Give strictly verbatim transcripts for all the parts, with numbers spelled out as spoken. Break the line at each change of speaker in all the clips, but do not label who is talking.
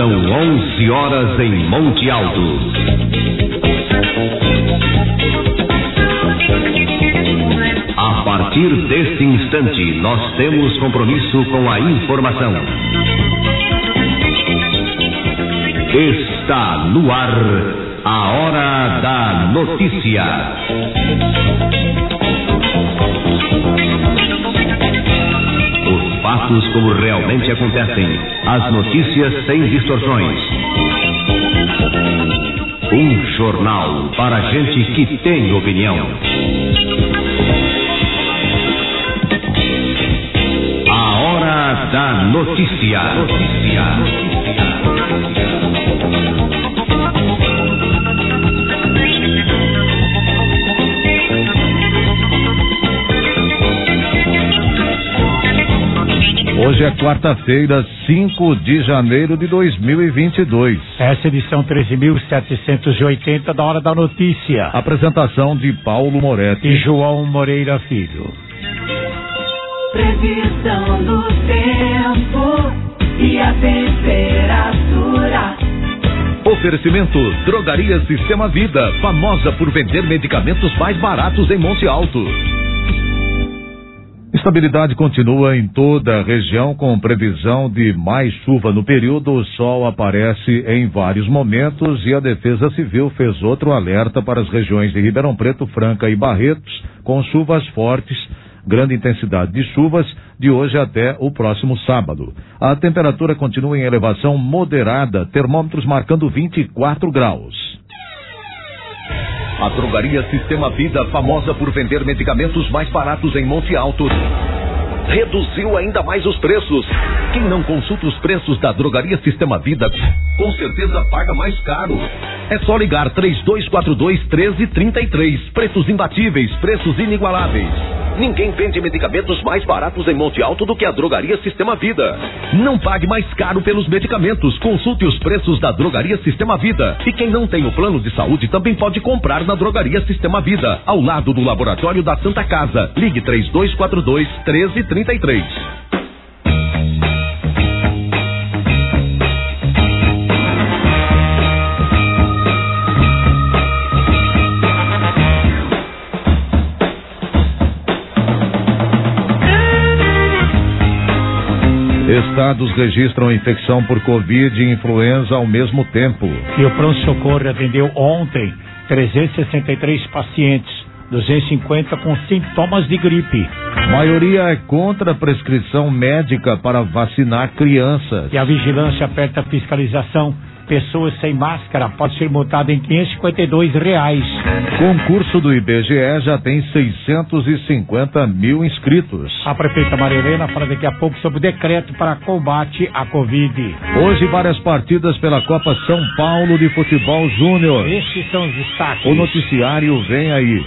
São onze horas em Monte Alto. A partir deste instante, nós temos compromisso com a informação. Está no ar a Hora da Notícia. Os fatos como realmente acontecem, as notícias sem distorções. Um jornal para gente que tem opinião. A Hora da Notícia. Notícia.
Hoje é quarta-feira, cinco de janeiro de dois mil e vinte e dois.
Essa é a edição treze mil setecentos e oitenta da Hora da Notícia.
Apresentação de Paulo Moretti
e João Moreira Filho.
Previsão do tempo e a temperatura.
Oferecimento: Drogaria Sistema Vida, famosa por vender medicamentos mais baratos em Monte Alto. Estabilidade continua em toda a região, com previsão de mais chuva no período. O sol aparece em vários momentos e a Defesa Civil fez outro alerta para as regiões de Ribeirão Preto, Franca e Barretos, com chuvas fortes, grande intensidade de chuvas, de hoje até o próximo sábado. A temperatura continua em elevação moderada, termômetros marcando vinte e quatro graus. A Drogaria Sistema Vida, famosa por vender medicamentos mais baratos em Monte Alto, reduziu ainda mais os preços. Quem não consulta os preços da Drogaria Sistema Vida, com certeza paga mais caro. É só ligar três dois quatro dois, um três três três. Preços imbatíveis, preços inigualáveis. Ninguém vende medicamentos mais baratos em Monte Alto do que a Drogaria Sistema Vida. Não pague mais caro pelos medicamentos. Consulte os preços da Drogaria Sistema Vida. E quem não tem o plano de saúde também pode comprar na Drogaria Sistema Vida, ao lado do Laboratório da Santa Casa. Ligue três dois quatro dois, um três três três. Estados registram infecção por Covid e influenza ao mesmo tempo.
E o pronto-socorro atendeu ontem trezentos e sessenta e três pacientes, duzentos e cinquenta com sintomas de gripe.
A maioria é contra a prescrição médica para vacinar crianças.
E a vigilância aperta a fiscalização. Pessoas sem máscara podem ser multadas em quinhentos e cinquenta e dois reais.
Concurso do I B G E já tem seiscentos e cinquenta mil inscritos.
A prefeita Maria Helena fala daqui a pouco sobre o decreto para combate à Covid.
Hoje várias partidas pela Copa São Paulo de Futebol Júnior.
Esses são os destaques.
O noticiário vem aí.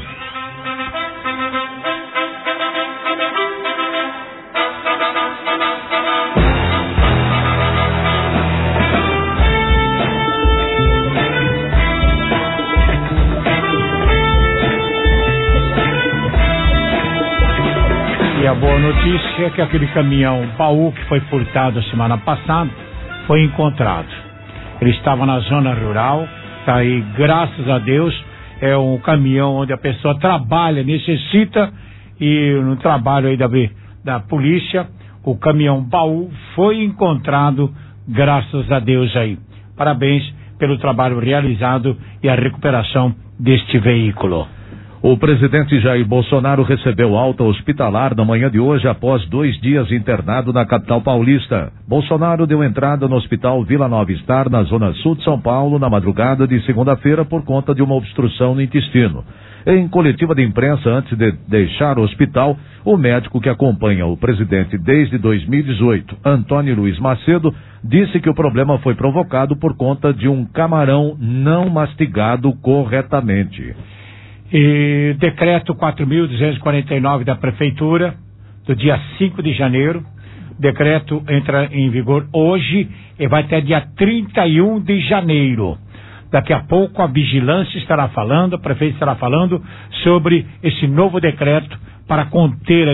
E a boa notícia é que aquele caminhão baú que foi furtado a semana passada foi encontrado. Ele estava na zona rural, tá aí, graças a Deus, é um caminhão onde a pessoa trabalha, necessita, e no trabalho aí da, da polícia, o caminhão baú foi encontrado, graças a Deus aí. Parabéns pelo trabalho realizado e a recuperação deste veículo.
O presidente Jair Bolsonaro recebeu alta hospitalar na manhã de hoje após dois dias internado na capital paulista. Bolsonaro deu entrada no hospital Vila Nova Star, na zona sul de São Paulo, na madrugada de segunda-feira por conta de uma obstrução no intestino. Em coletiva de imprensa antes de deixar o hospital, o médico que acompanha o presidente desde dois mil e dezoito, Antônio Luiz Macedo, disse que o problema foi provocado por conta de um camarão não mastigado corretamente.
E decreto quatro mil duzentos e quarenta e nove da Prefeitura, do dia cinco de janeiro. Decreto entra em vigor hoje e vai até dia trinta e um de janeiro. Daqui a pouco a vigilância estará falando, a prefeita estará falando sobre esse novo decreto para conter aí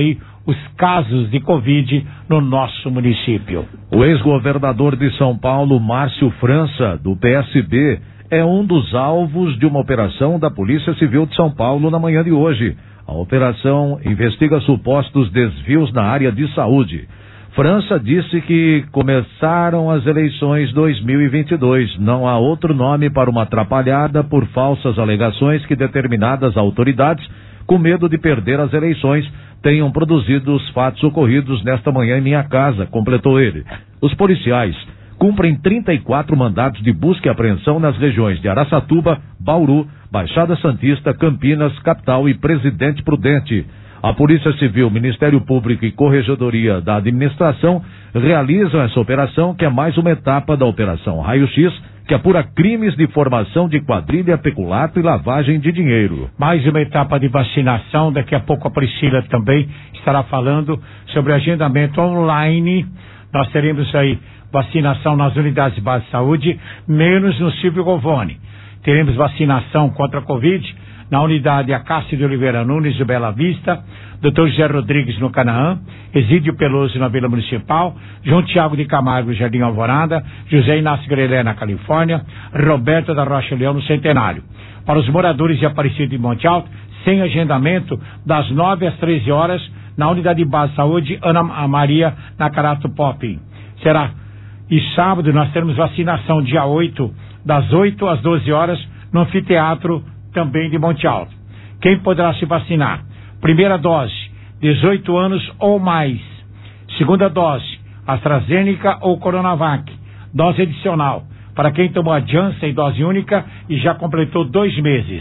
os casos de Covid no nosso município.
O ex-governador de São Paulo, Márcio França, do P S B, é um dos alvos de uma operação da Polícia Civil de São Paulo na manhã de hoje. A operação investiga supostos desvios na área de saúde. França disse que começaram as eleições dois mil e vinte e dois. Não há outro nome para uma atrapalhada por falsas alegações que determinadas autoridades, com medo de perder as eleições, tenham produzido os fatos ocorridos nesta manhã em minha casa, completou ele. Os policiais cumprem trinta e quatro mandados de busca e apreensão nas regiões de Araçatuba, Bauru, Baixada Santista, Campinas, Capital e Presidente Prudente. A Polícia Civil, Ministério Público e Corregedoria da Administração realizam essa operação, que é mais uma etapa da Operação Raio X, que apura crimes de formação de quadrilha, peculato e lavagem de dinheiro.
Mais uma etapa de vacinação. Daqui a pouco a Priscila também estará falando sobre agendamento online. Nós teremos aí vacinação nas unidades básicas de saúde, menos no Silvio Govone. Teremos vacinação contra a Covid na unidade Acácio de Oliveira Nunes, de Bela Vista, doutor José Rodrigues no Canaã, Exídio Peloso na Vila Municipal, João Tiago de Camargo, Jardim Alvorada, José Inácio Grelé na Califórnia, Roberto da Rocha Leão no Centenário. Para os moradores de Aparecido e Monte Alto, sem agendamento, das nove às treze horas, na unidade base de saúde Ana Maria, na Carato Pop. Será. E sábado nós teremos vacinação dia oito, das oito às doze horas, no anfiteatro também de Monte Alto. Quem poderá se vacinar? Primeira dose, dezoito anos ou mais. Segunda dose, AstraZeneca ou Coronavac. Dose adicional, para quem tomou a Janssen, dose única e já completou dois meses.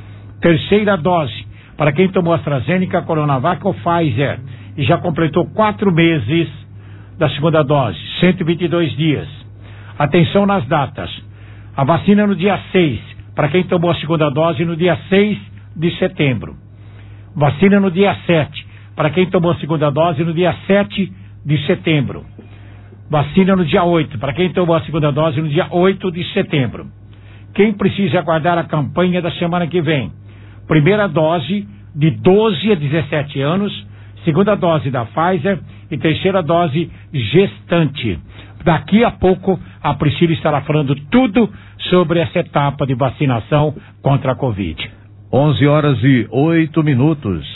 Terceira dose, para quem tomou AstraZeneca, Coronavac ou Pfizer e já completou quatro meses da segunda dose, cento e vinte e dois dias. Atenção nas datas. A vacina no dia seis, para quem tomou a segunda dose no dia seis de setembro. Vacina no dia sete, para quem tomou a segunda dose no dia sete de setembro. Vacina no dia oito, para quem tomou a segunda dose no dia oito de setembro. Quem precisa aguardar a campanha da semana que vem? Primeira dose de doze a dezessete anos, segunda dose da Pfizer e terceira dose gestante. Daqui a pouco a Priscila estará falando tudo sobre essa etapa de vacinação contra a Covid.
onze horas e oito minutos.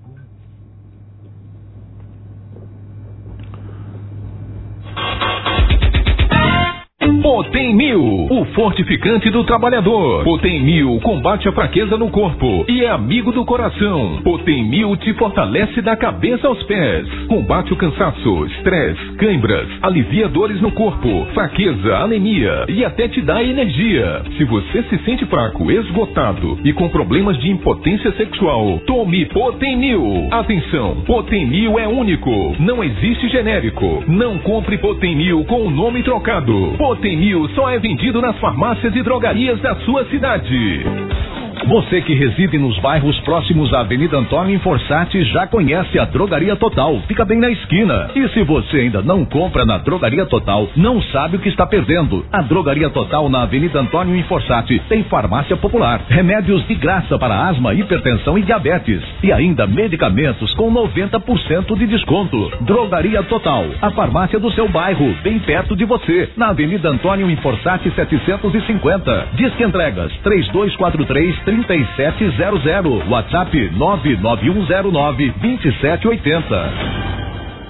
Potem Mil, o fortificante do trabalhador. Potem Mil combate a fraqueza no corpo e é amigo do coração. Potem Mil te fortalece da cabeça aos pés. Combate o cansaço, estresse, câimbras, alivia dores no corpo, fraqueza, anemia e até te dá energia. Se você se sente fraco, esgotado e com problemas de impotência sexual, tome Potem Mil. Atenção, Potem Mil é único, não existe genérico. Não compre Potem Mil com o nome trocado. Potem Mil só é vendido nas farmácias e drogarias da sua cidade. Você que reside nos bairros próximos à Avenida Antônio Inforçati já conhece a Drogaria Total, fica bem na esquina. E se você ainda não compra na Drogaria Total, não sabe o que está perdendo. A Drogaria Total na Avenida Antônio Inforçati tem farmácia popular, remédios de graça para asma, hipertensão e diabetes e ainda medicamentos com noventa por cento de desconto. Drogaria Total, a farmácia do seu bairro, bem perto de você, na Avenida Antônio Inforçati setecentos e cinquenta. Disque entregas três dois quatro três, três sete zero zero, WhatsApp nove nove um zero nove, dois sete oito zero.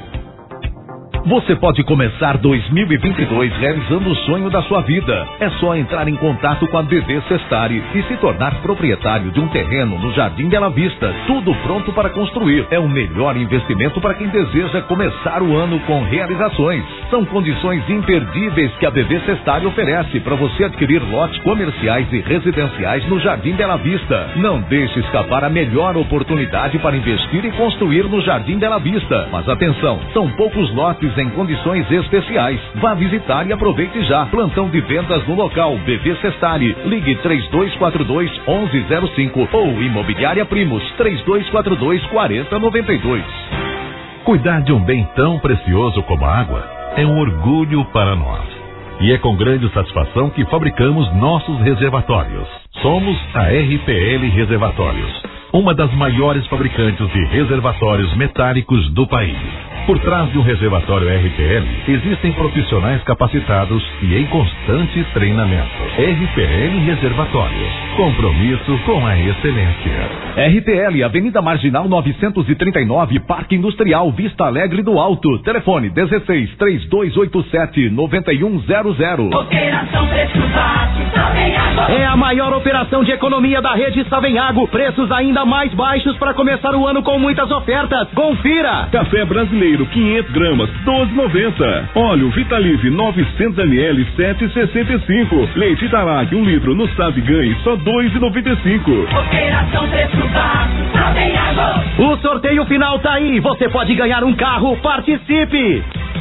Você pode começar dois mil e vinte e dois realizando o sonho da sua vida. É só entrar em contato com a B V Sestari e se tornar proprietário de um terreno no Jardim Bela Vista. Tudo pronto para construir. É o melhor investimento para quem deseja começar o ano com realizações. São condições imperdíveis que a B V Sestari oferece para você adquirir lotes comerciais e residenciais no Jardim Bela Vista. Não deixe escapar a melhor oportunidade para investir e construir no Jardim Bela Vista. Mas atenção, são poucos lotes em condições especiais. Vá visitar e aproveite já. Plantão de vendas no local B V Sestari. Ligue três dois quatro dois, onze zero cinco ou Imobiliária Primos três dois quatro dois, quatro zero nove dois.
Cuidar de um bem tão precioso como a água é um orgulho para nós. E é com grande satisfação que fabricamos nossos reservatórios. Somos a R P L Reservatórios, uma das maiores fabricantes de reservatórios metálicos do país. Por trás de um reservatório R P L, existem profissionais capacitados e em constante treinamento. R P L Reservatórios. Compromisso com a excelência.
R P L, Avenida Marginal novecentos e trinta e nove, Parque Industrial, Vista Alegre do Alto. Telefone dezesseis, três dois oito sete, nove um zero zero.
Operação Preço Baixo, Savenhago.
É a maior operação de economia da rede Savenhago. Preços ainda mais baixos para começar o ano com muitas ofertas. Confira!
Café brasileiro quinhentas gramas, doze e noventa. Óleo Vitalize novecentos mililitros, sete e sessenta e cinco. Leite Tarag um litro no Sabe Ganhe, só dois e noventa e cinco.
Operação Preço Baixo, Savenhago.
O sorteio final tá aí. Você pode ganhar um carro. Participe!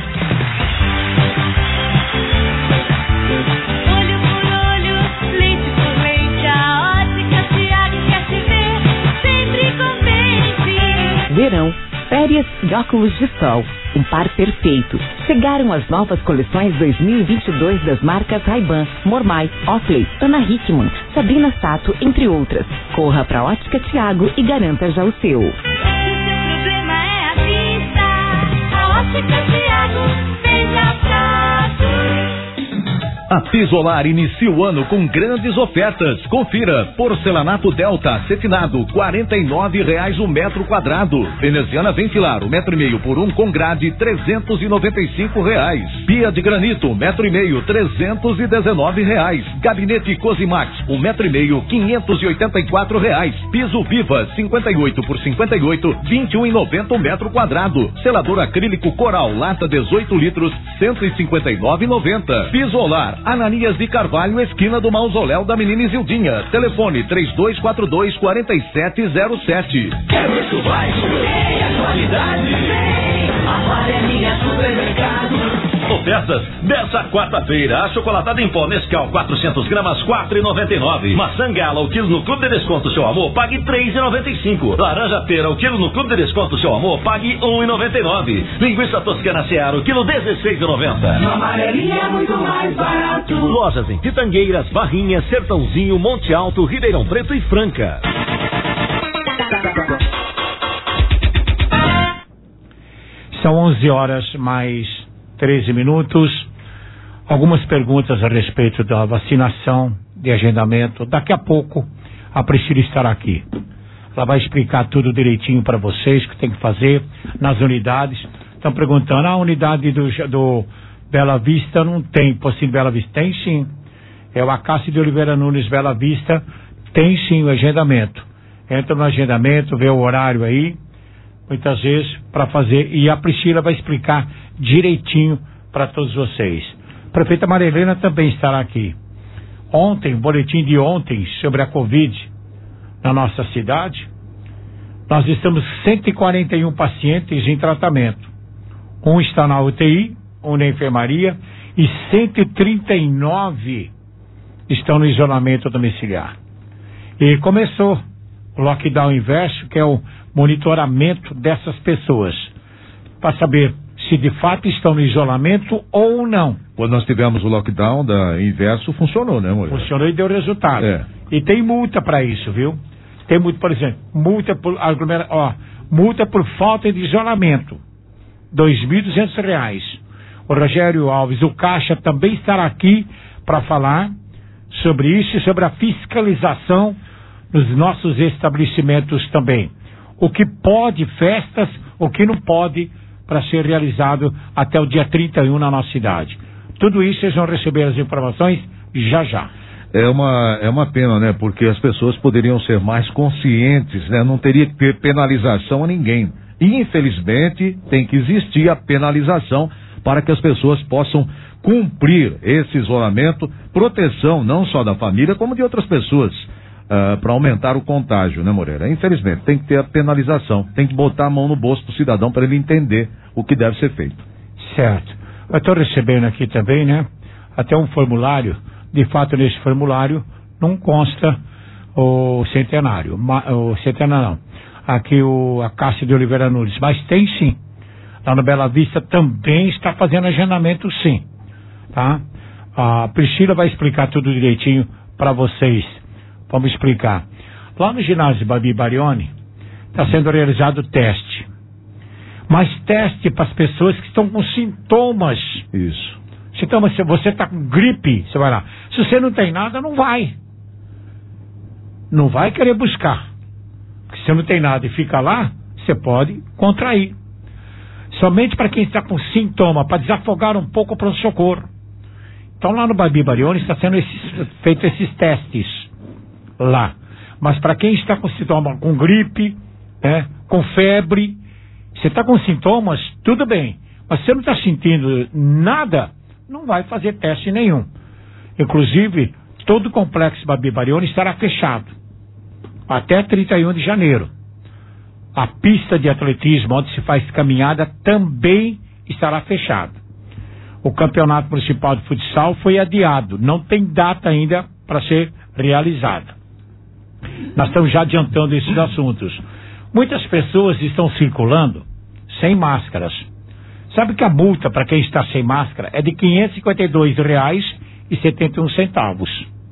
Olho por olho, leite por leite, a Ótica Tiago quer te ver sempre contente.
Verão, férias e óculos de sol, um par perfeito. Chegaram as novas coleções dois mil e vinte e dois das marcas Ray-Ban, Mormai, Oakley, Ana Hickman, Sabrina Sato, entre outras. Corra pra Ótica Tiago e garanta já o seu.
Se o seu problema é a vista, a Ótica Tiago veja Prato.
A Pisolar inicia o ano com grandes ofertas. Confira: porcelanato Delta cetinado, quarenta e nove reais o metro quadrado. Veneziana Ventilar, um metro e meio por um com grade, trezentos e noventa e cinco reais. Pia de granito, um metro e meio, trezentos e dezenove reais. Gabinete Cosimax, um metro e meio, quinhentos e oitenta e quatro reais. Piso Viva, cinquenta e oito por cinquenta e oito, vinte e um e noventa o metro quadrado. Selador acrílico Coral, lata dezoito litros, cento e cinquenta e nove e noventa. Pisolar Ananias de Carvalho, esquina do Mausoléu da Menina Isildinha. Telefone três dois quatro dois, quatro sete zero sete.
Quer preço baixo? Tem a qualidade. Vem, Amarelinha Supermercado.
Ofertas dessa quarta-feira: a chocolatada em pó Nescau quatrocentas gramas, quatro e noventa e nove. Maçã Gala, o quilo no Clube de Desconto Seu Amor, pague três e noventa e cinco. Laranja Pera, o quilo no Clube de Desconto Seu Amor, pague um e noventa e nove. Linguiça Toscana Seara, o quilo dezesseis e noventa.
No Amarelinha é muito mais barato.
Lojas em Pitangueiras, Barrinha, Sertãozinho, Monte Alto, Ribeirão Preto e Franca.
São onze horas mais treze minutos. Algumas perguntas a respeito da vacinação, de agendamento. Daqui a pouco a Priscila estará aqui. Ela vai explicar tudo direitinho para vocês, o que tem que fazer nas unidades. Estão perguntando: a unidade do, do Bela Vista não tem, possível Bela Vista? Tem sim. É o Acácio de Oliveira Nunes Bela Vista, tem sim o agendamento. Entra no agendamento, vê o horário aí, muitas vezes, para fazer. E a Priscila vai explicar direitinho para todos vocês. A prefeita Marilena também estará aqui. Ontem, o boletim de ontem sobre a Covid na nossa cidade, nós estamos cento e quarenta e um pacientes em tratamento. Um está na U T I, um na enfermaria, e cento e trinta e nove estão no isolamento domiciliar. E começou o lockdown inverso, que é o monitoramento dessas pessoas, para saber se de fato estão no isolamento ou não.
Quando nós tivemos o lockdown da inverso, funcionou, né, mulher?
Funcionou e deu resultado.
É.
E tem multa para isso, viu? Tem multa, por exemplo, multa por aglomera... ó, multa por falta de isolamento, dois mil e duzentos reais. O Rogério Alves, o Caixa, também estará aqui para falar sobre isso e sobre a fiscalização nos nossos estabelecimentos também. O que pode, festas, o que não pode, para ser realizado até o dia trinta e um na nossa cidade. Tudo isso vocês vão receber as informações já já.
É uma, é uma pena, né? Porque as pessoas poderiam ser mais conscientes, né? Não teria que ter penalização a ninguém. E, infelizmente, tem que existir a penalização para que as pessoas possam cumprir esse isolamento, proteção não só da família, como de outras pessoas, uh, para aumentar o contágio, né, Moreira? Infelizmente, tem que ter a penalização, tem que botar a mão no bolso do cidadão para ele entender o que deve ser feito.
Certo. Eu estou recebendo aqui também, né, até um formulário. De fato, nesse formulário não consta o centenário, o centenário não, aqui o Acácio de Oliveira Nunes, mas tem sim. Lá no Bela Vista também está fazendo agendamento, sim, tá? A Priscila vai explicar tudo direitinho para vocês. Vamos explicar. Lá no ginásio Babi Barioni está sendo realizado teste. Mas teste para as pessoas que estão com sintomas.
Isso.
Então, se você está com gripe, você vai lá. Se você não tem nada, não vai. Não vai querer buscar. Porque se você não tem nada e fica lá, você pode contrair. Somente para quem está com sintoma, para desafogar um pouco o pronto-socorro. Então lá no Babi Barioni está sendo esses, feito esses testes lá. Mas para quem está com sintoma, com gripe, né, com febre, você está com sintomas, tudo bem. Mas se você não está sentindo nada, não vai fazer teste nenhum. Inclusive, todo o complexo Babi Barioni estará fechado até trinta e um de janeiro. A pista de atletismo, onde se faz caminhada, também estará fechada. O campeonato municipal de futsal foi adiado, não tem data ainda para ser realizada. Nós estamos já adiantando esses assuntos. Muitas pessoas estão circulando sem máscaras. Sabe que a multa para quem está sem máscara é de quinhentos e cinquenta e dois reais e setenta e um centavos.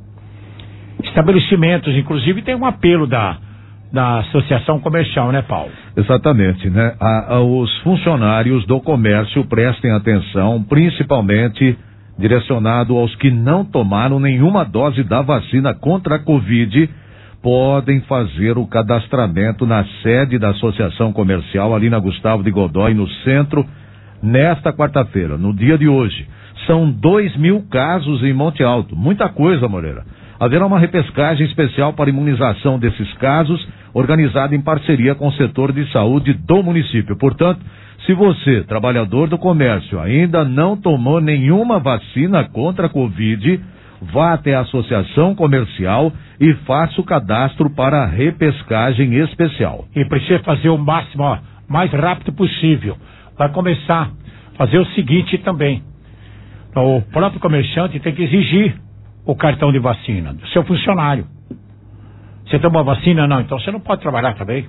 Estabelecimentos, inclusive, tem um apelo da, da Associação Comercial, né, Paulo?
Exatamente, né? A, a, os funcionários do comércio prestem atenção, principalmente direcionado aos que não tomaram nenhuma dose da vacina contra a Covid, podem fazer o cadastramento na sede da Associação Comercial, ali na Gustavo de Godoy, no centro, nesta quarta-feira, no dia de hoje. São dois mil casos em Monte Alto. Muita coisa, Moreira. Haverá uma repescagem especial para imunização desses casos, organizada em parceria com o setor de saúde do município. Portanto, se você, trabalhador do comércio, ainda não tomou nenhuma vacina contra a Covid, vá até a Associação Comercial e faça o cadastro para a repescagem especial.
E precisa fazer o máximo, ó, mais rápido possível. Vai começar a fazer o seguinte também. O próprio comerciante tem que exigir o cartão de vacina do seu funcionário. Você tomou a vacina? Não, então você não pode trabalhar também.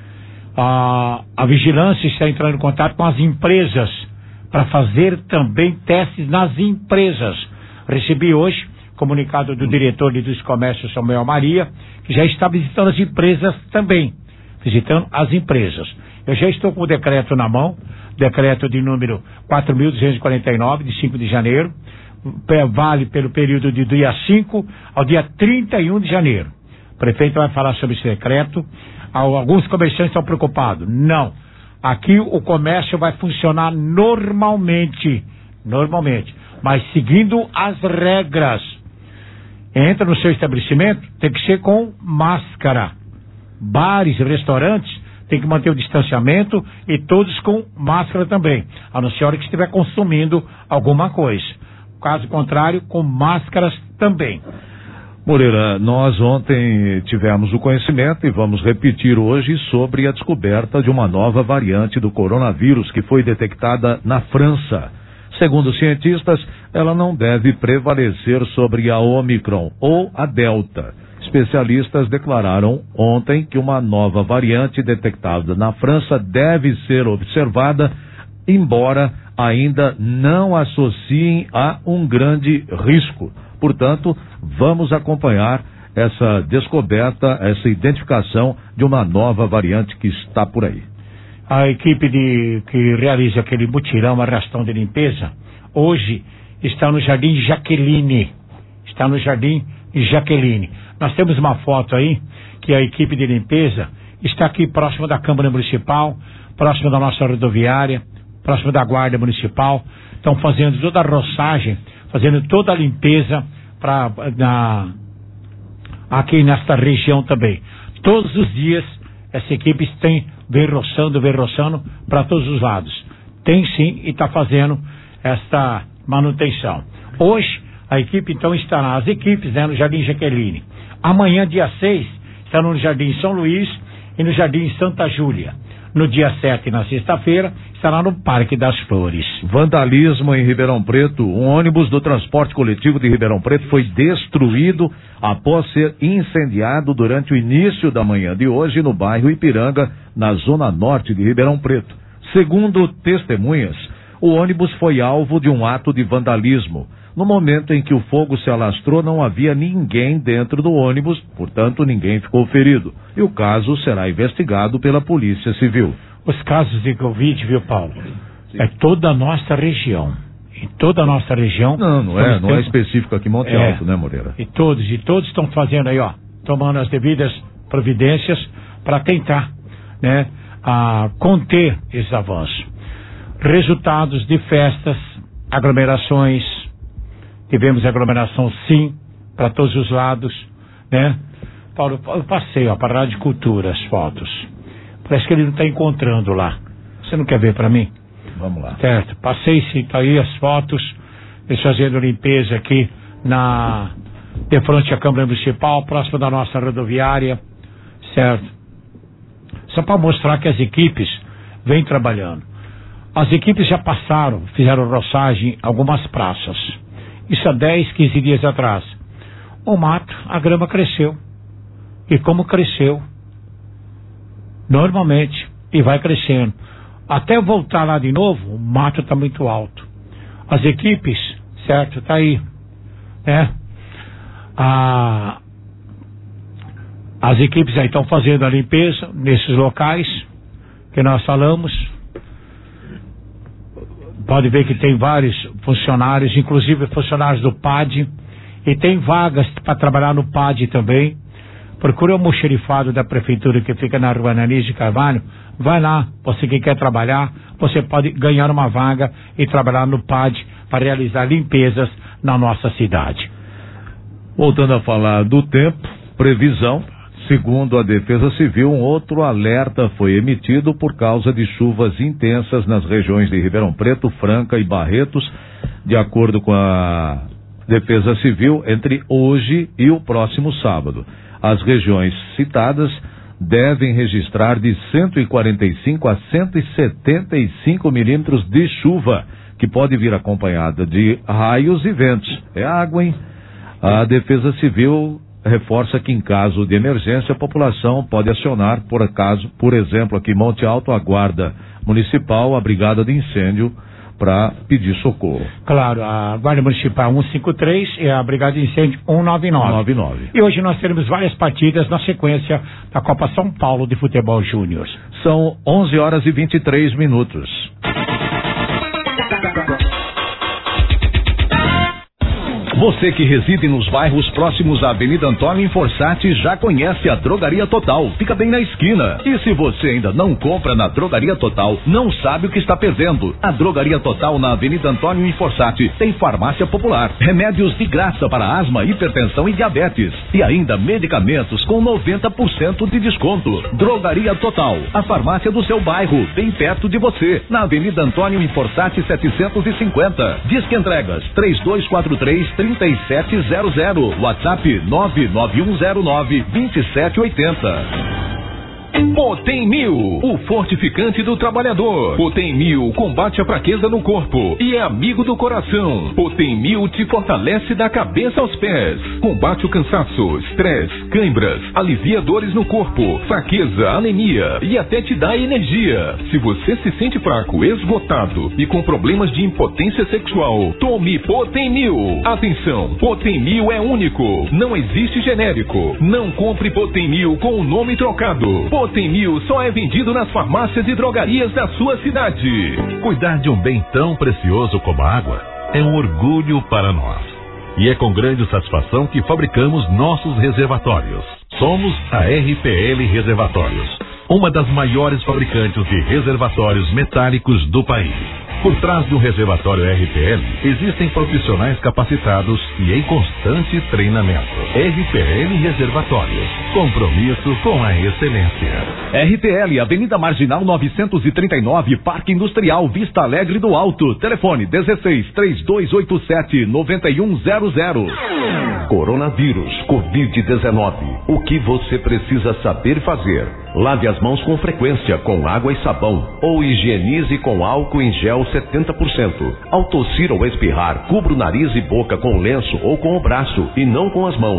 A, a vigilância está entrando em contato com as empresas para fazer também testes nas empresas. Recebi hoje comunicado do diretor de dos comércios, Samuel Maria, que já está visitando as empresas também. Visitando as empresas. Eu já estou com o decreto na mão, decreto de número quatro mil duzentos e quarenta e nove, de cinco de janeiro, vale pelo período de dia cinco ao dia trinta e um de janeiro. O prefeito vai falar sobre esse decreto. Alguns comerciantes estão preocupados. Não. Aqui o comércio vai funcionar normalmente, normalmente, mas seguindo as regras. Entra no seu estabelecimento, tem que ser com máscara. Bares, restaurantes, tem que manter o distanciamento e todos com máscara também, a não ser a hora que estiver consumindo alguma coisa. Caso contrário, com máscaras também.
Moreira, nós ontem tivemos o conhecimento e vamos repetir hoje sobre a descoberta de uma nova variante do coronavírus que foi detectada na França. Segundo os cientistas, ela não deve prevalecer sobre a Omicron ou a Delta. Especialistas declararam ontem que uma nova variante detectada na França deve ser observada, embora ainda não associem a um grande risco. Portanto, vamos acompanhar essa descoberta, essa identificação de uma nova variante que está por aí.
A equipe de, que realiza aquele mutirão, arrastão de limpeza, hoje está no Jardim Jaqueline. Está no Jardim Jaqueline. Nós temos uma foto aí, que a equipe de limpeza está aqui próximo da Câmara Municipal, próximo da nossa rodoviária, próximo da Guarda Municipal. Estão fazendo toda a roçagem, fazendo toda a limpeza pra, na, aqui nesta região também. Todos os dias, essa equipe tem, vem roçando, vem roçando para todos os lados. Tem sim e está fazendo esta manutenção. Hoje, a equipe então estará, as equipes, né, no Jardim Jaqueline. Amanhã, dia seis, está no Jardim São Luís e no Jardim Santa Júlia. No dia sete, na sexta-feira, estará no Parque das Flores.
Vandalismo em Ribeirão Preto. Um ônibus do transporte coletivo de Ribeirão Preto foi destruído após ser incendiado durante o início da manhã de hoje no bairro Ipiranga, na zona norte de Ribeirão Preto. Segundo testemunhas, O ônibus foi alvo de um ato de vandalismo. No momento em que o fogo se alastrou, não havia ninguém dentro do ônibus, portanto, ninguém ficou ferido. E o caso será investigado pela Polícia Civil.
Os casos de Covid, viu, Paulo? Sim. É toda a nossa região. Em toda a nossa região.
Não, não é, não é específico aqui em Monte é, Alto, né, Moreira?
E todos, e todos estão fazendo aí, ó, tomando as devidas providências para tentar, né, a conter esses avanços. Resultados de festas, aglomerações, tivemos aglomeração sim, para todos os lados, né? Paulo, eu passei, ó, para a Rádio Cultura, as fotos. Parece que ele não está encontrando lá. Você não quer ver para mim?
Vamos lá.
Certo, passei sim, tá aí as fotos, eles fazendo limpeza aqui na, de frente à Câmara Municipal, próximo da nossa rodoviária, certo? Só para mostrar que as equipes vêm trabalhando. As equipes já passaram, fizeram roçagem em algumas praças. Isso há dez, quinze dias atrás. O mato, a grama cresceu. E como cresceu, normalmente, e vai crescendo. Até voltar lá de novo, o mato está muito alto. As equipes, certo, tá aí, né? Ah, as equipes aí estão fazendo a limpeza nesses locais que nós falamos. Pode ver que tem vários funcionários, inclusive funcionários do P A D, e tem vagas para trabalhar no P A D também. Procura o almoxerifado da prefeitura que fica na rua Ananias de Carvalho. Vai lá, você que quer trabalhar, você pode ganhar uma vaga e trabalhar no P A D para realizar limpezas na nossa cidade.
Voltando a falar do tempo, previsão, segundo a Defesa Civil, um outro alerta foi emitido por causa de chuvas intensas nas regiões de Ribeirão Preto, Franca e Barretos, de acordo com a Defesa Civil, entre hoje e o próximo sábado. As regiões citadas devem registrar de cento e quarenta e cinco a cento e setenta e cinco milímetros de chuva, que pode vir acompanhada de raios e ventos. É água, hein? A Defesa Civil reforça que em caso de emergência a população pode acionar, por acaso, por exemplo, aqui em Monte Alto, a Guarda Municipal, a Brigada de Incêndio, para pedir socorro.
Claro, a Guarda Municipal cento e cinquenta e três e a Brigada de Incêndio cento e noventa e nove.
cento e noventa e nove.
E hoje nós teremos várias partidas na sequência da Copa São Paulo de Futebol Júnior.
São onze horas e vinte e três minutos.
Você que reside nos bairros próximos à Avenida Antônio Inforsati já conhece a Drogaria Total, fica bem na esquina. E se você ainda não compra na Drogaria Total, não sabe o que está perdendo. A Drogaria Total na Avenida Antônio Inforsati tem farmácia popular, remédios de graça para asma, hipertensão e diabetes. E ainda medicamentos com noventa por cento de desconto. Drogaria Total, a farmácia do seu bairro, bem perto de você, na Avenida Antônio Inforsati setecentos e cinquenta. Disque entregas três dois quatro três, três sete zero zero, WhatsApp nove nove um zero nove, dois sete oito zero. Potem Mil, o fortificante do trabalhador. Potem Mil combate a fraqueza no corpo e é amigo do coração. Potem Mil te fortalece da cabeça aos pés. Combate o cansaço, estresse, câimbras, alivia dores no corpo, fraqueza, anemia e até te dá energia. Se você se sente fraco, esgotado e com problemas de impotência sexual, tome Potem Mil. Atenção, Potem Mil é único, não existe genérico. Não compre Potem Mil com o nome trocado. Potem Mil só é vendido nas farmácias e drogarias da sua cidade.
Cuidar de um bem tão precioso como a água é um orgulho para nós. E é com grande satisfação que fabricamos nossos reservatórios. Somos a R P L Reservatórios, uma das maiores fabricantes de reservatórios metálicos do país. Por trás de um reservatório R P L, existem profissionais capacitados e em constante treinamento. R P L Reservatórios, compromisso com a excelência.
R P L, Avenida Marginal novecentos e trinta e nove, Parque Industrial, Vista Alegre do Alto. Telefone dezesseis, três dois oito sete, nove um zero zero. Coronavírus, covid dezenove. O que você precisa saber fazer? Lave as mãos com frequência com água e sabão ou higienize com álcool em gel setenta por cento. Ao tossir ou espirrar, cubra o nariz e boca com lenço ou com o braço e não com as mãos.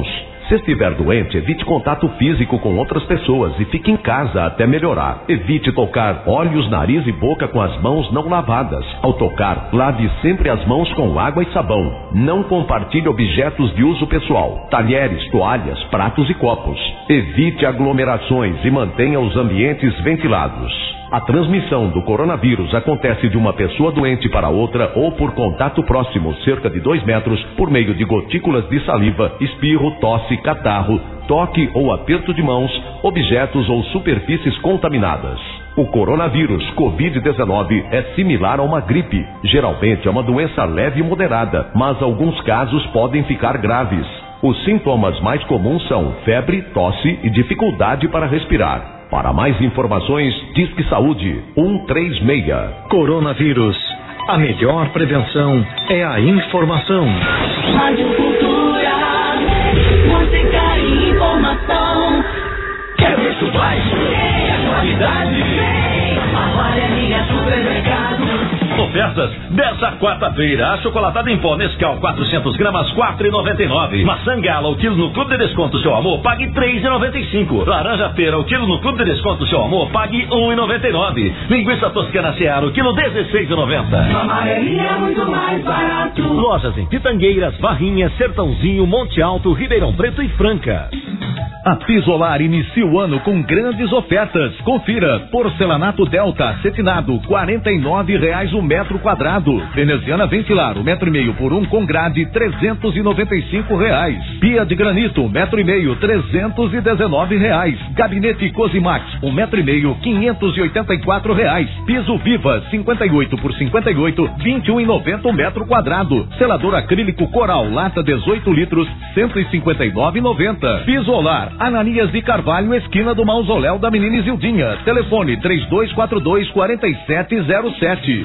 Se estiver doente, evite contato físico com outras pessoas e fique em casa até melhorar. Evite tocar olhos, nariz e boca com as mãos não lavadas. Ao tocar, lave sempre as mãos com água e sabão. Não compartilhe objetos de uso pessoal, talheres, toalhas, pratos e copos. Evite aglomerações e mantenha os ambientes ventilados. A transmissão do coronavírus acontece de uma pessoa doente para outra ou por contato próximo, cerca de dois metros, por meio de gotículas de saliva, espirro, tosse, catarro, toque ou aperto de mãos, objetos ou superfícies contaminadas. O coronavírus covid dezenove é similar a uma gripe. Geralmente é uma doença leve e moderada, mas alguns casos podem ficar graves. Os sintomas mais comuns são febre, tosse e dificuldade para respirar. Para mais informações, Disque Saúde um três seis.
Coronavírus. A melhor prevenção é a informação.
Rádio Cultura, música e informação. Quer preço baixo? Tem a qualidade? Tem. Amarelinha Supermercado.
Ofertas dessa quarta-feira. A chocolatada em pó Nescau quatrocentos gramas quatro reais e noventa e nove centavos. Maçã Gala o quilo no Clube de Desconto Seu Amor, pague três reais e noventa e cinco centavos. Laranja Pera o quilo no Clube de Desconto Seu Amor, pague um real e noventa e nove centavos. Linguiça Toscana Seara o quilo dezesseis reais e noventa centavos.
Amarelinha é muito mais barato.
Lojas em Pitangueiras, Barrinha, Sertãozinho, Monte Alto, Ribeirão Preto e Franca.
A Pisolar inicia o ano com grandes ofertas. Confira: porcelanato Delta acetinado quarenta e nove reais o metro quadrado. Veneziana Ventilar um metro e meio por um com grade trezentos e noventa e cinco reais. Pia de granito um metro e meio trezentos e dezenove reais. Gabinete Cosimax um metro e meio quinhentos e oitenta e quatro reais. Piso Viva cinquenta e oito por cinquenta e oito vinte e um e noventa o metro quadrado. Selador acrílico Coral lata dezoito litros cento e cinquenta e nove e noventa. Pisolar Ananias de Carvalho, esquina do Mausoléu da Menina Isildinha. Telefone três dois quatro dois, quatro sete zero sete.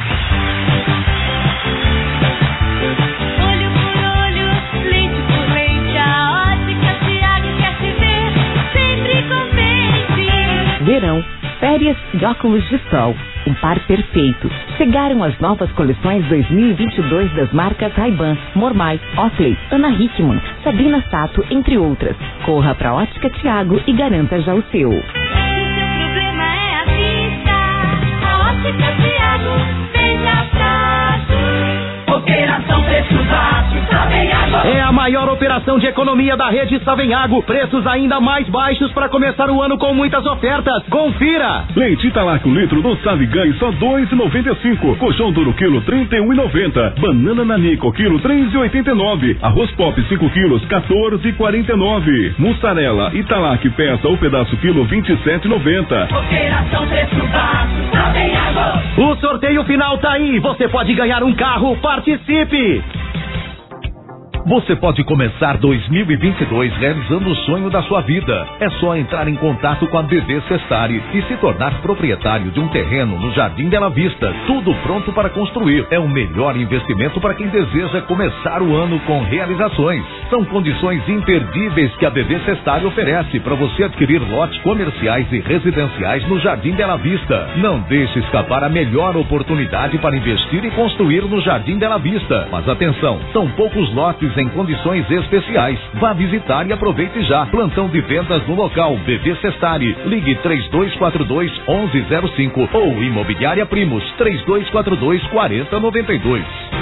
Olho por olho, leite por leite, a ótica Thiago quer te ver, sempre contente.
Verão, férias de óculos de sol, um par perfeito. Chegaram as novas coleções dois mil e vinte e dois das marcas Ray-Ban, Mormai, Oakley, Ana Hickman, Sabrina Sato, entre outras. Corra pra Ótica Thiago e garanta já o seu.
Se seu problema é a vista, a ótica Thiago veja fácil.
Operação Preço Baixo, Savenhago.
É a maior operação de economia da rede Savenhago. Preços ainda mais baixos para começar o ano com muitas ofertas. Confira!
Leite Italac um litro no Savigan só dois reais e noventa e cinco centavos. Colchão duro quilo trinta e um reais e noventa centavos. Banana Nanico quilo três reais e oitenta e nove centavos. Arroz Pop cinco quilos quatorze reais e quarenta e nove centavos. Mussarela Italac peça ou pedaço quilo vinte e sete reais e noventa centavos.
Operação Preço Baixo, Savenhago.
O sorteio final tá aí. Você pode ganhar um carro. Participe!
Você pode começar dois mil e vinte e dois realizando o sonho da sua vida. É só entrar em contato com a B V Sestari e se tornar proprietário de um terreno no Jardim Bela Vista. Tudo pronto para construir. É o melhor investimento para quem deseja começar o ano com realizações. São condições imperdíveis que a B V Sestari oferece para você adquirir lotes comerciais e residenciais no Jardim Bela Vista. Não deixe escapar a melhor oportunidade para investir e construir no Jardim Bela Vista. Mas atenção, são poucos lotes em condições especiais. Vá visitar e aproveite já. Plantão de vendas no local B V Sestari. Ligue três dois quatro dois, onze zero cinco ou Imobiliária Primos três dois quatro dois, quatro zero nove dois.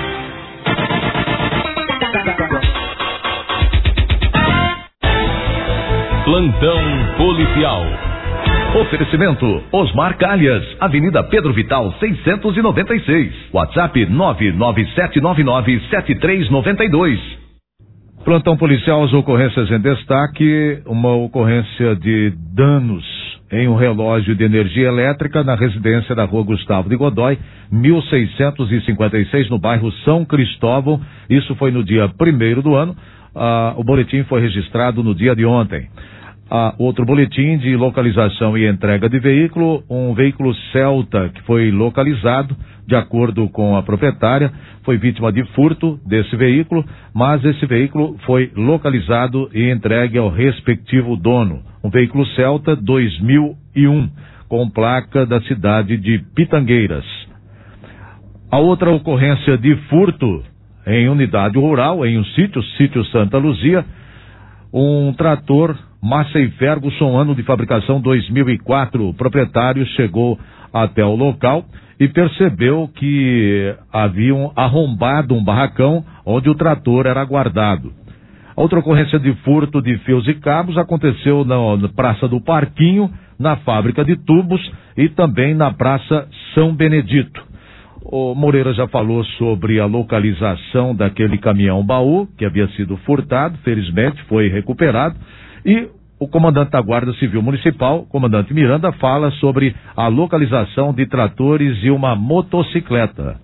Plantão Policial.
Oferecimento Osmar Calhas, Avenida Pedro Vital seiscentos e noventa e seis. WhatsApp nove nove sete nove nove sete três nove dois.
Plantão policial, as ocorrências em destaque, uma ocorrência de danos em um relógio de energia elétrica na residência da Rua Gustavo de Godoy, mil seiscentos e cinquenta e seis, no bairro São Cristóvão. Isso foi no dia primeiro do ano. Ah, o boletim foi registrado no dia de ontem. Ah, outro boletim de localização e entrega de veículo, um veículo Celta que foi localizado, de acordo com a proprietária, foi vítima de furto desse veículo, mas esse veículo foi localizado e entregue ao respectivo dono. Um veículo Celta dois mil e um, com placa da cidade de Pitangueiras. A outra ocorrência de furto em unidade rural, em um sítio, sítio Santa Luzia, Um trator Massey Ferguson, ano de fabricação dois mil e quatro. O proprietário chegou até o local e percebeu que haviam arrombado um barracão onde o trator era guardado. Outra ocorrência de furto de fios e cabos aconteceu na, na Praça do Parquinho, na fábrica de tubos e também na Praça São Benedito. O Moreira já falou sobre a localização daquele caminhão baú que havia sido furtado, felizmente foi recuperado, e o comandante da Guarda Civil Municipal, comandante Miranda, fala sobre a localização de tratores e uma motocicleta.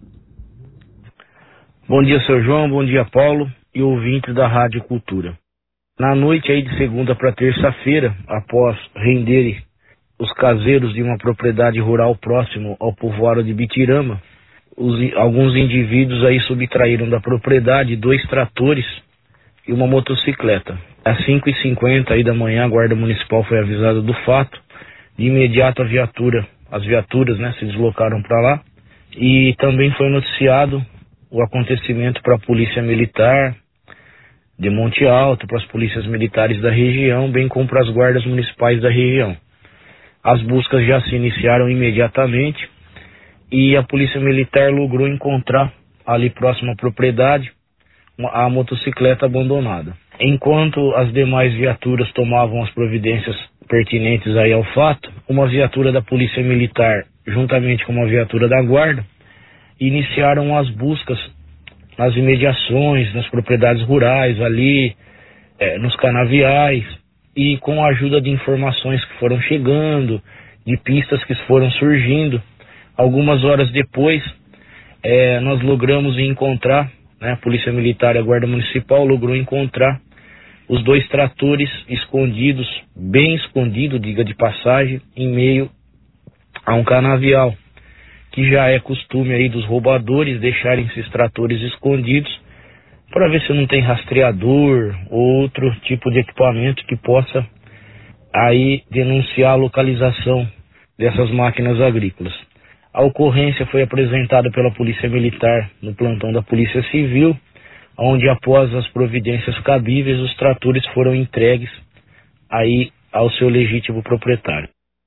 Bom dia, seu João, bom dia, Paulo e ouvintes da Rádio Cultura. Na noite aí de segunda para terça-feira, após renderem os caseiros de uma propriedade rural próximo ao povoado de Bitirama, os, alguns indivíduos aí subtraíram da propriedade dois tratores e uma motocicleta. Às cinco e cinquenta aí da manhã, a Guarda Municipal foi avisada do fato. De imediato a viatura, as viaturas, né, se deslocaram para lá, e também foi noticiado o acontecimento para a Polícia Militar de Monte Alto, para as polícias militares da região, bem como para as guardas municipais da região. As buscas já se iniciaram imediatamente e a Polícia Militar logrou encontrar ali próximo à propriedade a motocicleta abandonada. Enquanto as demais viaturas tomavam as providências pertinentes aí ao fato, uma viatura da Polícia Militar, juntamente com uma viatura da Guarda, iniciaram as buscas nas imediações, nas propriedades rurais, ali, é, nos canaviais, e com a ajuda de informações que foram chegando, de pistas que foram surgindo. Algumas horas depois, é, nós logramos encontrar, né, a Polícia Militar e a Guarda Municipal logrou encontrar os dois tratores escondidos, bem escondidos, diga de passagem, em meio a um canavial, que já é costume aí dos roubadores deixarem esses tratores escondidos para ver se não tem rastreador ou outro tipo de equipamento que possa aí denunciar a localização dessas máquinas agrícolas. A ocorrência foi apresentada pela Polícia Militar no plantão da Polícia Civil, onde após as providências cabíveis os tratores foram entregues aí ao seu legítimo proprietário.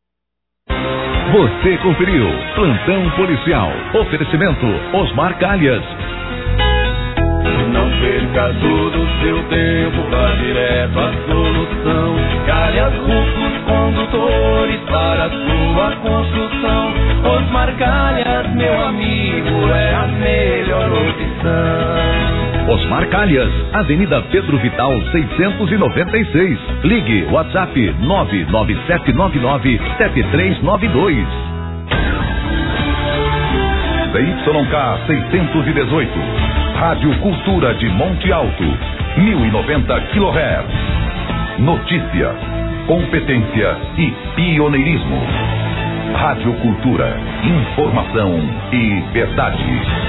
Você conferiu Plantão Policial. Oferecimento Osmar Calhas.
Não perca todo o seu tempo, vá direto à solução. Calhas Rufos Condutores para sua construção. Osmar Calhas, meu amigo, é a melhor opção.
Osmar Calhas, Avenida Pedro Vital seiscentos e noventa e seis. Ligue WhatsApp nove nove sete nove nove sete três nove dois. D Y K seiscentos e dezoito. Rádio Cultura de Monte Alto, mil e noventa quilohertz. Notícia, competência e pioneirismo. Rádio Cultura, informação e verdade.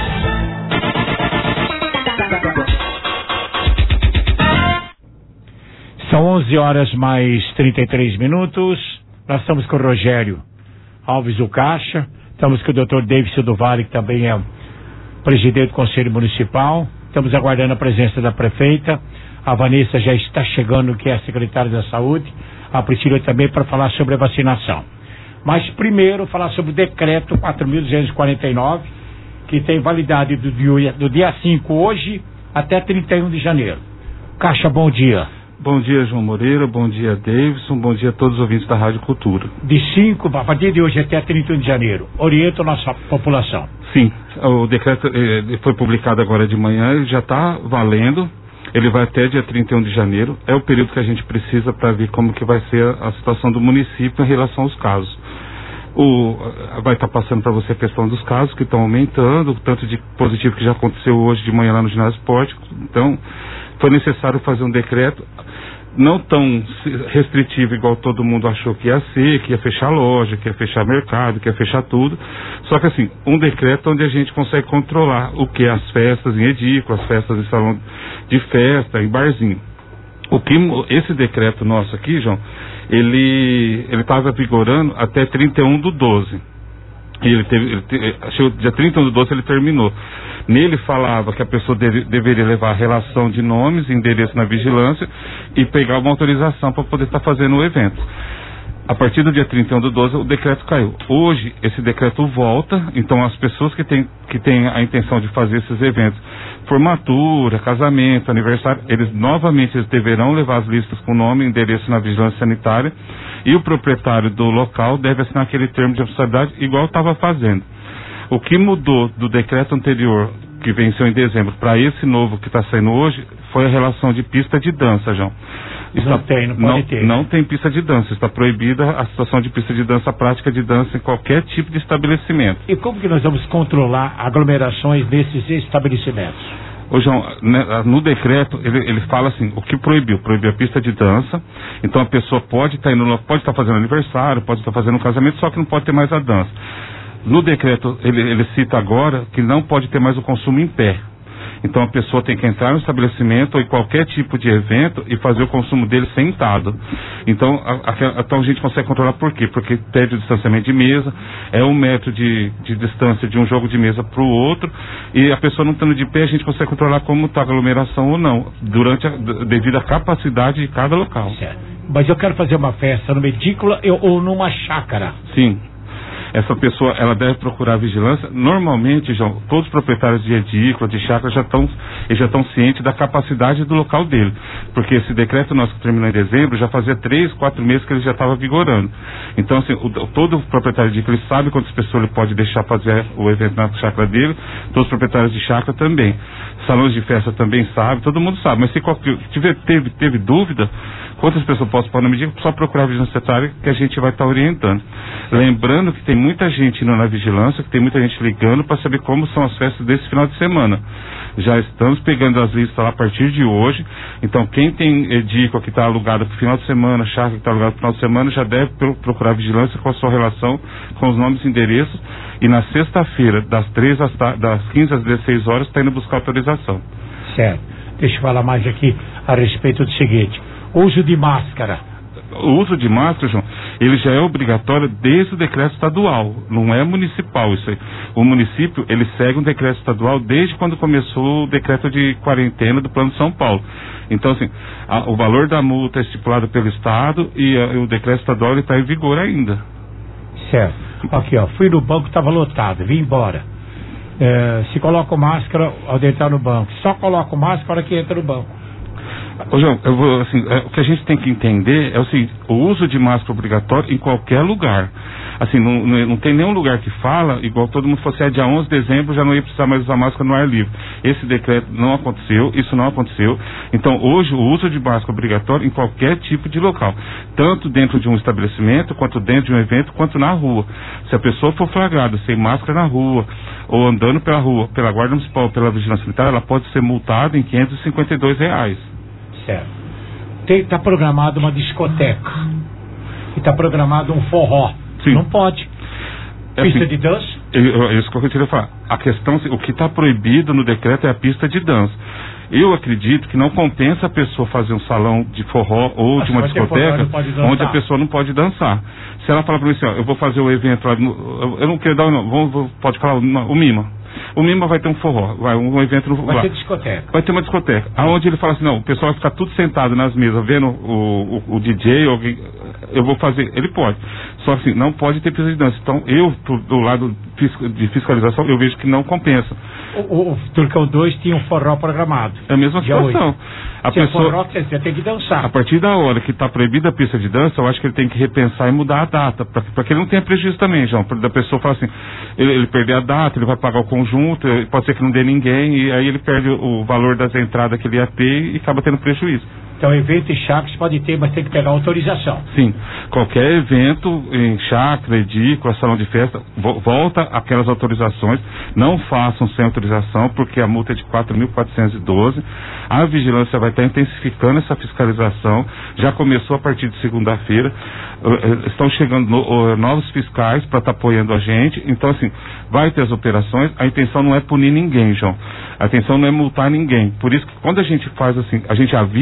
São onze horas mais trinta e três minutos. Nós estamos com o Rogério Alves do Caixa. Estamos com o doutor Davidson do Vale, que também é presidente do Conselho Municipal. Estamos aguardando a presença da prefeita. A Vanessa já está chegando, que é a secretária da Saúde. A Priscila também, para falar sobre a vacinação. Mas primeiro falar sobre o decreto quatro mil duzentos e quarenta e nove, que tem validade do dia, do dia cinco hoje até trinta e um de janeiro. Caixa, bom dia.
Bom dia, João Moreira, bom dia, Davidson, bom dia a todos os ouvintes da Rádio Cultura.
De cinco, a partir de hoje até trinta e um de janeiro, orienta a nossa população.
Sim, o decreto eh, foi publicado agora de manhã, ele já está valendo, ele vai até dia trinta e um de janeiro, é o período que a gente precisa para ver como que vai ser a situação do município em relação aos casos. O, vai estar tá passando para você a questão dos casos que estão aumentando, o tanto de positivo que já aconteceu hoje de manhã lá no ginásio esportivo, então foi necessário fazer um decreto não tão restritivo igual todo mundo achou que ia ser, que ia fechar loja, que ia fechar mercado, que ia fechar tudo. Só que assim, um decreto onde a gente consegue controlar o que é as festas em edícula, as festas em salão de festa, em barzinho. O que esse decreto nosso aqui, João, ele ele estava vigorando até trinta e um do doze. E ele teve, ele teve, achei dia trinta do doze ele terminou. Nele falava que a pessoa deve, deveria levar a relação de nomes, endereço na vigilância e pegar uma autorização para poder estar fazendo o evento. A partir do dia trinta e um do doze o decreto caiu. Hoje esse decreto volta, então as pessoas que têm que têm a intenção de fazer esses eventos, formatura, casamento, aniversário, eles novamente eles deverão levar as listas com nome e endereço na vigilância sanitária e o proprietário do local deve assinar aquele termo de responsabilidade igual estava fazendo. O que mudou do decreto anterior, que venceu em dezembro, para esse novo que está saindo hoje, foi a relação de pista de dança, João. Está,
não tem, não pode
não,
ter.
Não tem pista de dança, está proibida a situação de pista de dança, a prática de dança em qualquer tipo de estabelecimento.
E como que nós vamos controlar aglomerações nesses estabelecimentos?
Ô João, no decreto ele, ele fala assim, o que proibiu? Proibiu a pista de dança, então a pessoa pode estar indo, pode estar fazendo aniversário, pode estar fazendo um casamento, só que não pode ter mais a dança. No decreto ele, ele cita agora que não pode ter mais o consumo em pé. Então a pessoa tem que entrar no estabelecimento ou em qualquer tipo de evento e fazer o consumo dele sentado. Então a, a, então a gente consegue controlar por quê? Porque pede o distanciamento de mesa, é um metro de, de distância de um jogo de mesa para o outro, e a pessoa não estando de pé, a gente consegue controlar como está a aglomeração ou não, durante a, devido à capacidade de cada local.
Certo. Mas eu quero fazer uma festa numa edícula ou numa chácara.
Sim. Essa pessoa, ela deve procurar a vigilância. Normalmente, João, todos os proprietários de edícula, de chácara, já estão já estão cientes da capacidade do local dele. Porque esse decreto nosso que terminou em dezembro, já fazia três, quatro meses que ele já estava vigorando. Então, assim, o, todo proprietário de edícula, ele sabe quantas pessoas ele pode deixar fazer o evento na chácara dele, todos os proprietários de chácara também. Salões de festa também sabe, todo mundo sabe. Mas se qualquer, tiver, teve, teve dúvida, quantas pessoas posso pôr no medida, só procurar a vigilância sanitária que a gente vai estar orientando. Lembrando que tem muita gente indo na vigilância, que tem muita gente ligando para saber como são as festas desse final de semana. Já estamos pegando as listas lá a partir de hoje, então quem tem edícula que está alugada para o final de semana, chácara que está alugada para o final de semana, já deve procurar a vigilância com a sua relação com os nomes e endereços, e na sexta-feira, das três às, das quinze às dezesseis horas, está indo buscar autorização.
Certo. Deixa eu falar mais aqui a respeito do seguinte: uso de máscara.
O uso de máscara, João, ele já é obrigatório desde o decreto estadual, não é municipal isso aí. O município, ele segue um decreto estadual desde quando começou o decreto de quarentena do Plano de São Paulo. Então, assim, a, o valor da multa é estipulado pelo Estado e, a, e o decreto estadual está em vigor ainda.
Certo. Aqui, ó, fui no banco, estava lotado, vim embora. É, se coloca máscara ao entrar no banco, só coloca máscara na hora que entra no banco.
Ô João, eu vou, assim, é, o que a gente tem que entender é o seguinte: o uso de máscara obrigatório em qualquer lugar. Assim, não, não, não tem nenhum lugar que fala, igual todo mundo fosse, é dia onze de dezembro, já não ia precisar mais usar máscara no ar livre. Esse decreto não aconteceu, isso não aconteceu. Então, hoje, o uso de máscara obrigatório em qualquer tipo de local, tanto dentro de um estabelecimento, quanto dentro de um evento, quanto na rua. Se a pessoa for flagrada sem máscara na rua, ou andando pela rua, pela Guarda Municipal, pela Vigilância Sanitária, ela pode ser multada em quinhentos e cinquenta e dois reais.
Certo. Está programado uma discoteca e está programado um forró.
Sim.
Não pode.
É
Pista
assim,
de dança?
É isso que eu queria falar. A questão, o que está proibido no decreto é a pista de dança. Eu acredito que não compensa a pessoa fazer um salão de forró ou de uma discoteca onde a pessoa não pode dançar. Se ela falar para mim assim, ó, eu vou fazer o evento lá, no, eu não quero dar, não, vou, vou, pode falar o Mima. O Mima vai ter um forró, vai um evento no
Vai
lá.
ter discoteca.
Vai ter uma discoteca. Aonde ele fala assim, não, o pessoal vai ficar tudo sentado nas mesas, vendo o, o, o D J, ou eu vou fazer, ele pode. Só que assim, não pode ter pista de dança. Então, eu, pro, do lado de fiscalização, eu vejo que não compensa.
O, o Turcão dois tinha um forró programado.
É a mesma situação. A
Se
pessoa,
é forró, você tem que dançar.
a partir da hora que está proibida a pista de dança, eu acho que ele tem que repensar e mudar a data, para que ele não tenha prejuízo também, João. Da pessoa falar assim, ele, ele perder a data, ele vai pagar o conjunto, pode ser que não dê ninguém, e aí ele perde o valor das entradas que ele ia ter e acaba tendo prejuízo.
Então, evento em chácaras pode ter, mas tem que pegar autorização.
Sim, qualquer evento em chácara, edícula, salão de festa, vo volta aquelas autorizações, não façam sem autorização, porque a multa é de quatro mil quatrocentos e doze. A vigilância vai estar intensificando essa fiscalização, já começou a partir de segunda-feira, uh, estão chegando no, uh, novos fiscais para estar tá apoiando a gente, então assim, vai ter as operações, a intenção não é punir ninguém, João, a intenção não é multar ninguém, por isso que quando a gente faz assim, a gente avisa que vai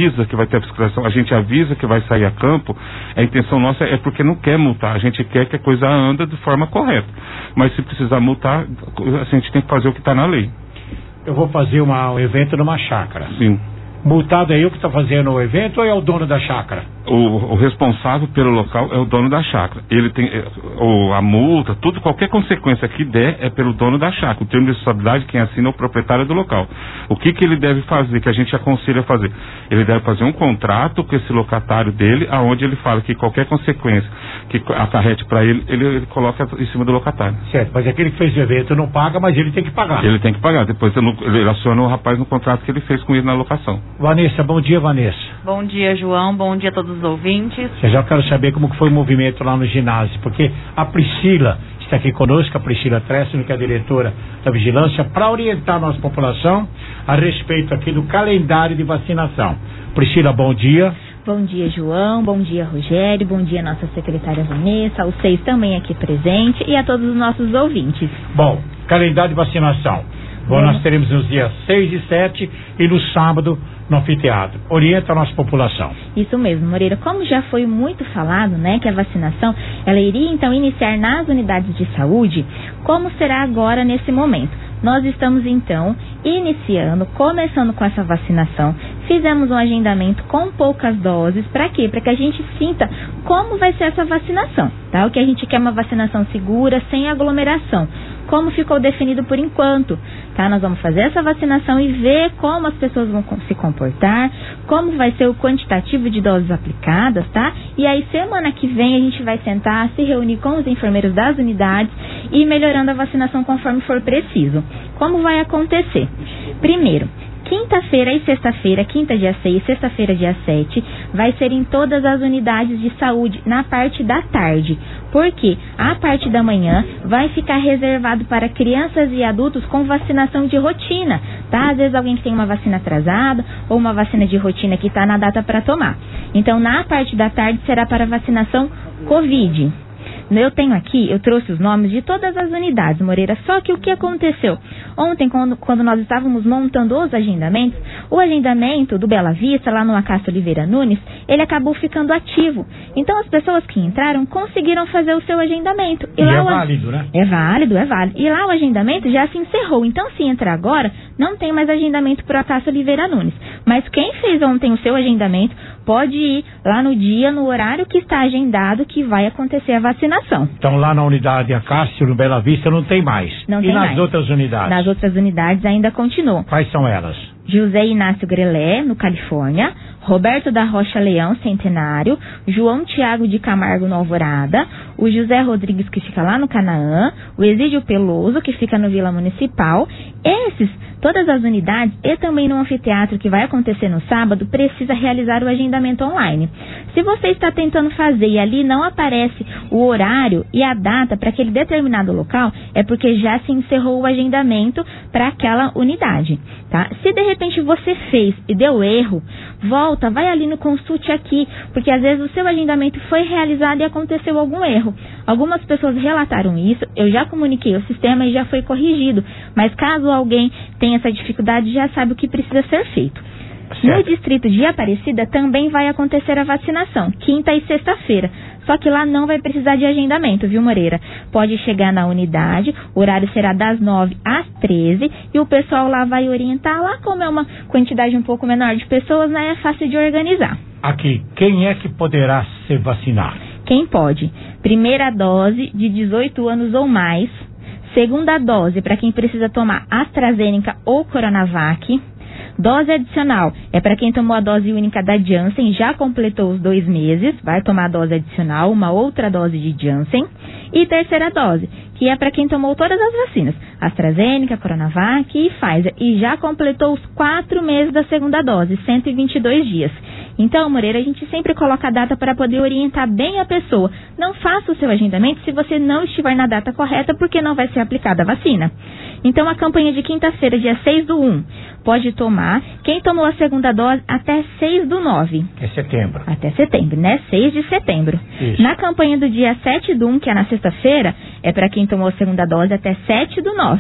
vai ter a fiscalização, a gente avisa que vai sair a campo, a intenção nossa é porque não quer multar, a gente quer que a coisa anda de forma correta. Mas se precisar multar, a gente tem que fazer o que está na lei.
Eu vou fazer uma, um evento numa chácara.
Sim.
Multado é eu que está fazendo o evento ou é o dono da chácara?
O, o responsável pelo local é o dono da chácara. Ele tem o, a multa, tudo, qualquer consequência que der é pelo dono da chácara. O termo de responsabilidade, quem assina é o proprietário do local. O que, que ele deve fazer, que a gente aconselha a fazer? Ele deve fazer um contrato com esse locatário dele, aonde ele fala que qualquer consequência que acarrete para ele, ele, ele coloca em cima do locatário.
Certo, mas aquele que fez o evento não paga, mas ele tem que pagar.
Ele tem que pagar. Depois ele, ele aciona o rapaz no contrato que ele fez com ele na locação.
Vanessa, bom dia, Vanessa.
Bom dia, João. Bom dia a todos os ouvintes.
Eu já quero saber como que foi o movimento lá no ginásio, porque a Priscila está aqui conosco, a Priscila Tressino, que é a diretora da Vigilância, para orientar a nossa população a respeito aqui do calendário de vacinação. Priscila, bom dia.
Bom dia, João. Bom dia, Rogério. Bom dia, nossa secretária Vanessa, os seis também aqui presentes e a todos os nossos ouvintes.
Bom, calendário de vacinação. Bom, nós teremos nos dias seis e sete e no sábado no anfiteatro. Orienta a nossa população.
Isso mesmo, Moreira. Como já foi muito falado, né, que a vacinação, ela iria então iniciar nas unidades de saúde, como será agora nesse momento? Nós estamos então iniciando, começando com essa vacinação. Fizemos um agendamento com poucas doses. Para quê? Para que a gente sinta como vai ser essa vacinação, tá? O que a gente quer é uma vacinação segura, sem aglomeração. Como ficou definido por enquanto, tá? Nós vamos fazer essa vacinação e ver como as pessoas vão se comportar, como vai ser o quantitativo de doses aplicadas, tá? E aí, semana que vem, a gente vai sentar, se reunir com os enfermeiros das unidades e ir melhorando a vacinação conforme for preciso. Como vai acontecer? Primeiro, quinta-feira e sexta-feira, quinta dia seis, sexta-feira dia sete, vai ser em todas as unidades de saúde, na parte da tarde. Porque a parte da manhã vai ficar reservado para crianças e adultos com vacinação de rotina, tá? Às vezes alguém que tem uma vacina atrasada ou uma vacina de rotina que está na data para tomar. Então, na parte da tarde será para vacinação Covid. Eu tenho aqui, eu trouxe os nomes de todas as unidades, Moreira, só que o que aconteceu? Ontem, quando, quando nós estávamos montando os agendamentos, o agendamento do Bela Vista, lá no Acácio Oliveira Nunes, ele acabou ficando ativo. Então, as pessoas que entraram conseguiram fazer o seu agendamento.
E, e
lá
é
o,
válido, né?
É válido, é válido. E lá o agendamento já se encerrou. Então, se entrar agora, não tem mais agendamento para o Acácio Oliveira Nunes. Mas quem fez ontem o seu agendamento, pode ir lá no dia, no horário que está agendado, que vai acontecer a vacinação.
Então lá na unidade Acácio, no Bela Vista, não tem mais.
Não
e
tem
nas
mais.
outras unidades?
Nas outras unidades ainda continuam.
Quais são elas?
José Inácio Grelé, no Califórnia, Roberto da Rocha Leão, Centenário, João Tiago de Camargo, no Alvorada, o José Rodrigues, que fica lá no Canaã, o Exídio Peloso, que fica no Vila Municipal. Esses, todas as unidades e também no anfiteatro, que vai acontecer no sábado, precisa realizar o agendamento online. Se você está tentando fazer e ali não aparece o horário e a data para aquele determinado local, é porque já se encerrou o agendamento para aquela unidade, tá? Se de repente você fez e deu erro, volta, vai ali no Consulte Aqui, porque às vezes o seu agendamento foi realizado e aconteceu algum erro. Algumas pessoas relataram isso, eu já comuniquei ao sistema e já foi corrigido, mas caso alguém tenha essa dificuldade, já sabe o que precisa ser feito. Certo. No distrito de Aparecida também vai acontecer a vacinação, quinta e sexta-feira. Só que lá não vai precisar de agendamento, viu, Moreira? Pode chegar na unidade, o horário será das nove às treze e o pessoal lá vai orientar. Lá, como é uma quantidade um pouco menor de pessoas, né, é fácil de organizar.
Aqui, quem é que poderá se vacinar?
Quem pode? Primeira dose de dezoito anos ou mais. Segunda dose para quem precisa tomar AstraZeneca ou Coronavac. Dose adicional é para quem tomou a dose única da Janssen, já completou os dois meses, vai tomar a dose adicional, uma outra dose de Janssen. E terceira dose, que é para quem tomou todas as vacinas, AstraZeneca, Coronavac e Pfizer, e já completou os quatro meses da segunda dose, cento e vinte e dois dias. Então, Moreira, a gente sempre coloca a data para poder orientar bem a pessoa. Não faça o seu agendamento se você não estiver na data correta, porque não vai ser aplicada a vacina. Então, a campanha de quinta-feira, dia seis do um, pode tomar quem tomou a segunda dose até seis do nove.
É setembro.
Até setembro, né? seis de setembro.
Isso.
Na campanha do dia sete do um, que é na sexta-feira, é para quem tomou a segunda dose até sete do nove.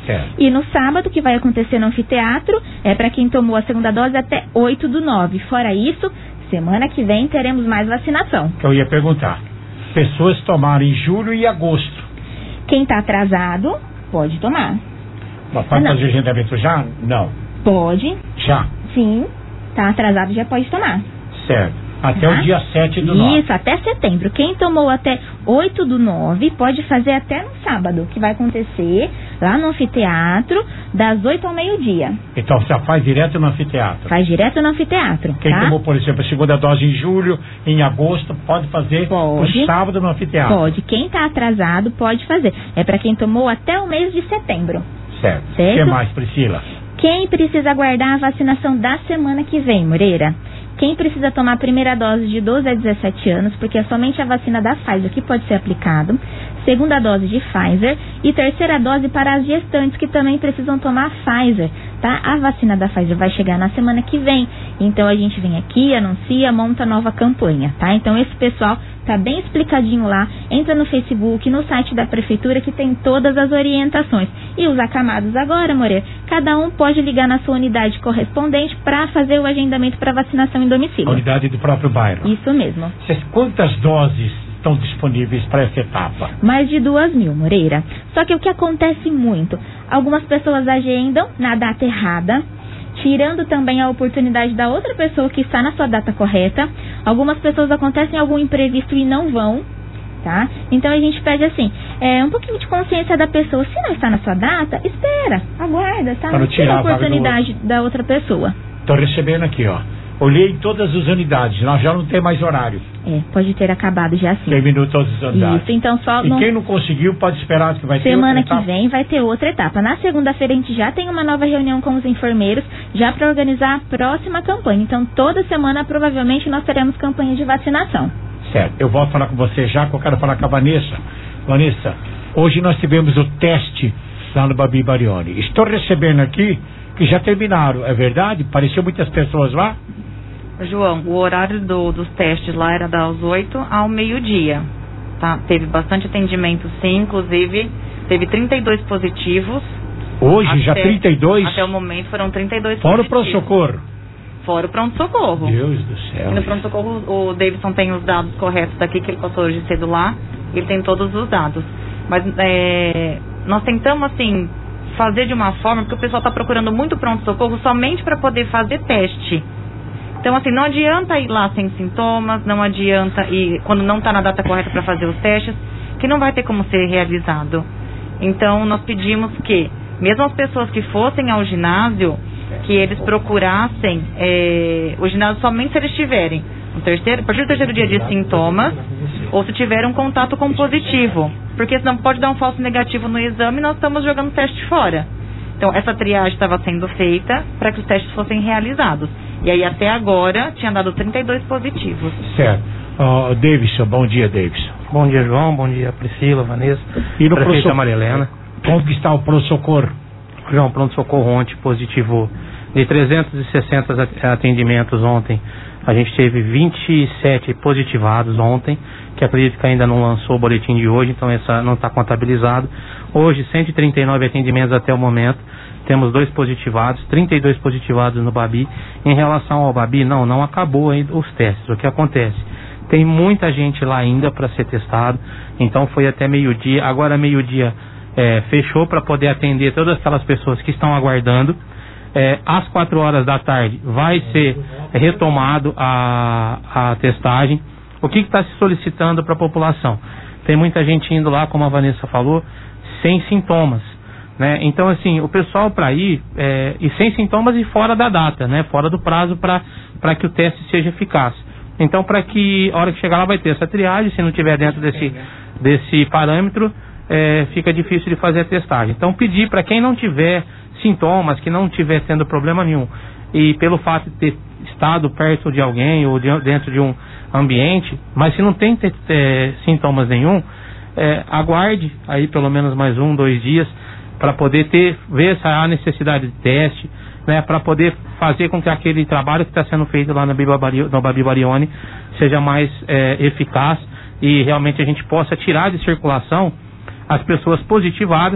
Certo.
E no sábado, que vai acontecer no anfiteatro, é para quem tomou a segunda dose até oito do nove. Fora isso, semana que vem teremos mais vacinação.
Eu ia perguntar. Pessoas tomaram em julho e agosto.
Quem está atrasado, pode tomar.
Mas pode
Não.
fazer agendamento já? Não.
Pode.
Já.
Sim. Está atrasado, já pode tomar.
Certo. Até
Tá?
o dia sete do nove.
Isso, até setembro. Quem tomou até oito do nove pode fazer até no sábado, que vai acontecer lá no anfiteatro, das oito ao meio-dia.
Então já faz direto no anfiteatro.
Faz direto no anfiteatro.
Quem
tá?
tomou, por exemplo, a segunda dose em julho, em agosto, pode fazer
Pode.
no sábado no anfiteatro.
Pode. Quem está atrasado pode fazer. É para quem tomou até o mês de setembro.
Certo. O
Certo?
que mais, Priscila?
Quem precisa aguardar a vacinação da semana que vem, Moreira? Quem precisa tomar a primeira dose de doze a dezessete anos, porque é somente a vacina da Pfizer que pode ser aplicado, segunda dose de Pfizer e terceira dose para as gestantes que também precisam tomar a Pfizer, tá? A vacina da Pfizer vai chegar na semana que vem, então a gente vem aqui, anuncia, monta nova campanha, tá? Então esse pessoal tá bem explicadinho lá, entra no Facebook, no site da prefeitura que tem todas as orientações. E os acamados agora, Moreira, cada um pode ligar na sua unidade correspondente para fazer o agendamento para vacinação em domicílio.
A unidade do próprio bairro.
Isso mesmo.
Cês- Quantas doses estão disponíveis para essa etapa?
Mais de duas mil, Moreira. Só que o que acontece muito, algumas pessoas agendam na data errada, tirando também a oportunidade da outra pessoa que está na sua data correta. Algumas pessoas acontecem algum imprevisto e não vão, tá? Então a gente pede assim, é, um pouquinho de consciência da pessoa. Se não está na sua data, espera, aguarda, tá?
Para não
Não tira
tirar
a
a vaga do
oportunidade da outra pessoa.
Estou recebendo aqui, ó. Olhei em todas as unidades, nós já não tem mais horário.
É, pode ter acabado já sim.
Terminou todas as unidades.
Isso, então só
E
não...
quem não conseguiu pode esperar que vai ter
Semana
outra
que
etapa.
vem vai ter outra etapa. Na segunda-feira a gente já tem uma nova reunião com os enfermeiros, já para organizar a próxima campanha. Então toda semana provavelmente nós teremos campanha de vacinação.
Certo, eu volto a falar com você já, que eu quero falar com a Vanessa. Vanessa, hoje nós tivemos o teste lá no Babi Barioni. Estou recebendo aqui que já terminaram, é verdade? Apareceu muitas pessoas lá?
João, o horário do, dos testes lá era das oito ao meio-dia, tá? Teve bastante atendimento sim, inclusive teve trinta e dois positivos.
Hoje
até,
já trinta e dois?
Até o momento foram trinta e dois
Fora o
positivos.
pronto-socorro.
Fora o pronto-socorro.
Deus do céu.
E no pronto-socorro o Davidson tem os dados corretos daqui, que ele passou hoje cedo lá, ele tem todos os dados. Mas é, nós tentamos, assim, fazer de uma forma, porque o pessoal está procurando muito pronto-socorro somente para poder fazer teste. Então, assim, não adianta ir lá sem sintomas, não adianta ir quando não está na data correta para fazer os testes, que não vai ter como ser realizado. Então, nós pedimos que, mesmo as pessoas que fossem ao ginásio, que eles procurassem é, o ginásio somente se eles tiverem no terceiro, a partir do terceiro dia de sintomas, ou se tiver um contato com positivo. Porque senão pode dar um falso negativo no exame e nós estamos jogando o teste fora. Então, essa triagem estava sendo feita para que os testes fossem realizados. E aí, até agora, tinha dado trinta e dois positivos.
Certo. Uh, Davidson, bom dia, Davidson.
Bom dia, João. Bom dia, Priscila, Vanessa.
E no
prefeita
pronto-
Maria Helena.
Como que está o pronto-socorro?
João, pronto-socorro ontem positivo de trezentos e sessenta atendimentos ontem. A gente teve vinte e sete positivados ontem, que acredito que ainda não lançou o boletim de hoje, então essa não está contabilizado. Hoje, cento e trinta e nove atendimentos até o momento. Temos dois positivados, trinta e dois positivados no Babi. Em relação ao Babi, não, não acabou ainda os testes. O que acontece? Tem muita gente lá ainda para ser testado, então foi até meio-dia. Agora, meio-dia, é, fechou para poder atender todas aquelas pessoas que estão aguardando. É, às quatro horas da tarde vai ser retomado a, a testagem. O que está se solicitando para a população? Tem muita gente indo lá, como a Vanessa falou, sem sintomas, né? Então, assim, o pessoal para ir, é, e sem sintomas e fora da data, né? Fora do prazo para que o teste seja eficaz. Então, para que a hora que chegar lá vai ter essa triagem, se não tiver dentro desse, desse parâmetro, é, fica difícil de fazer a testagem. Então, pedir para quem não tiver sintomas, que não estiver tendo problema nenhum, e pelo fato de ter estado perto de alguém ou de, dentro de um ambiente, mas se não tem ter, ter, sintomas nenhum, é, aguarde aí pelo menos mais um, dois dias para poder ter, ver se há necessidade de teste, né, para poder fazer com que aquele trabalho que está sendo feito lá no Babi Barioni seja mais é, eficaz e realmente a gente possa tirar de circulação as pessoas positivadas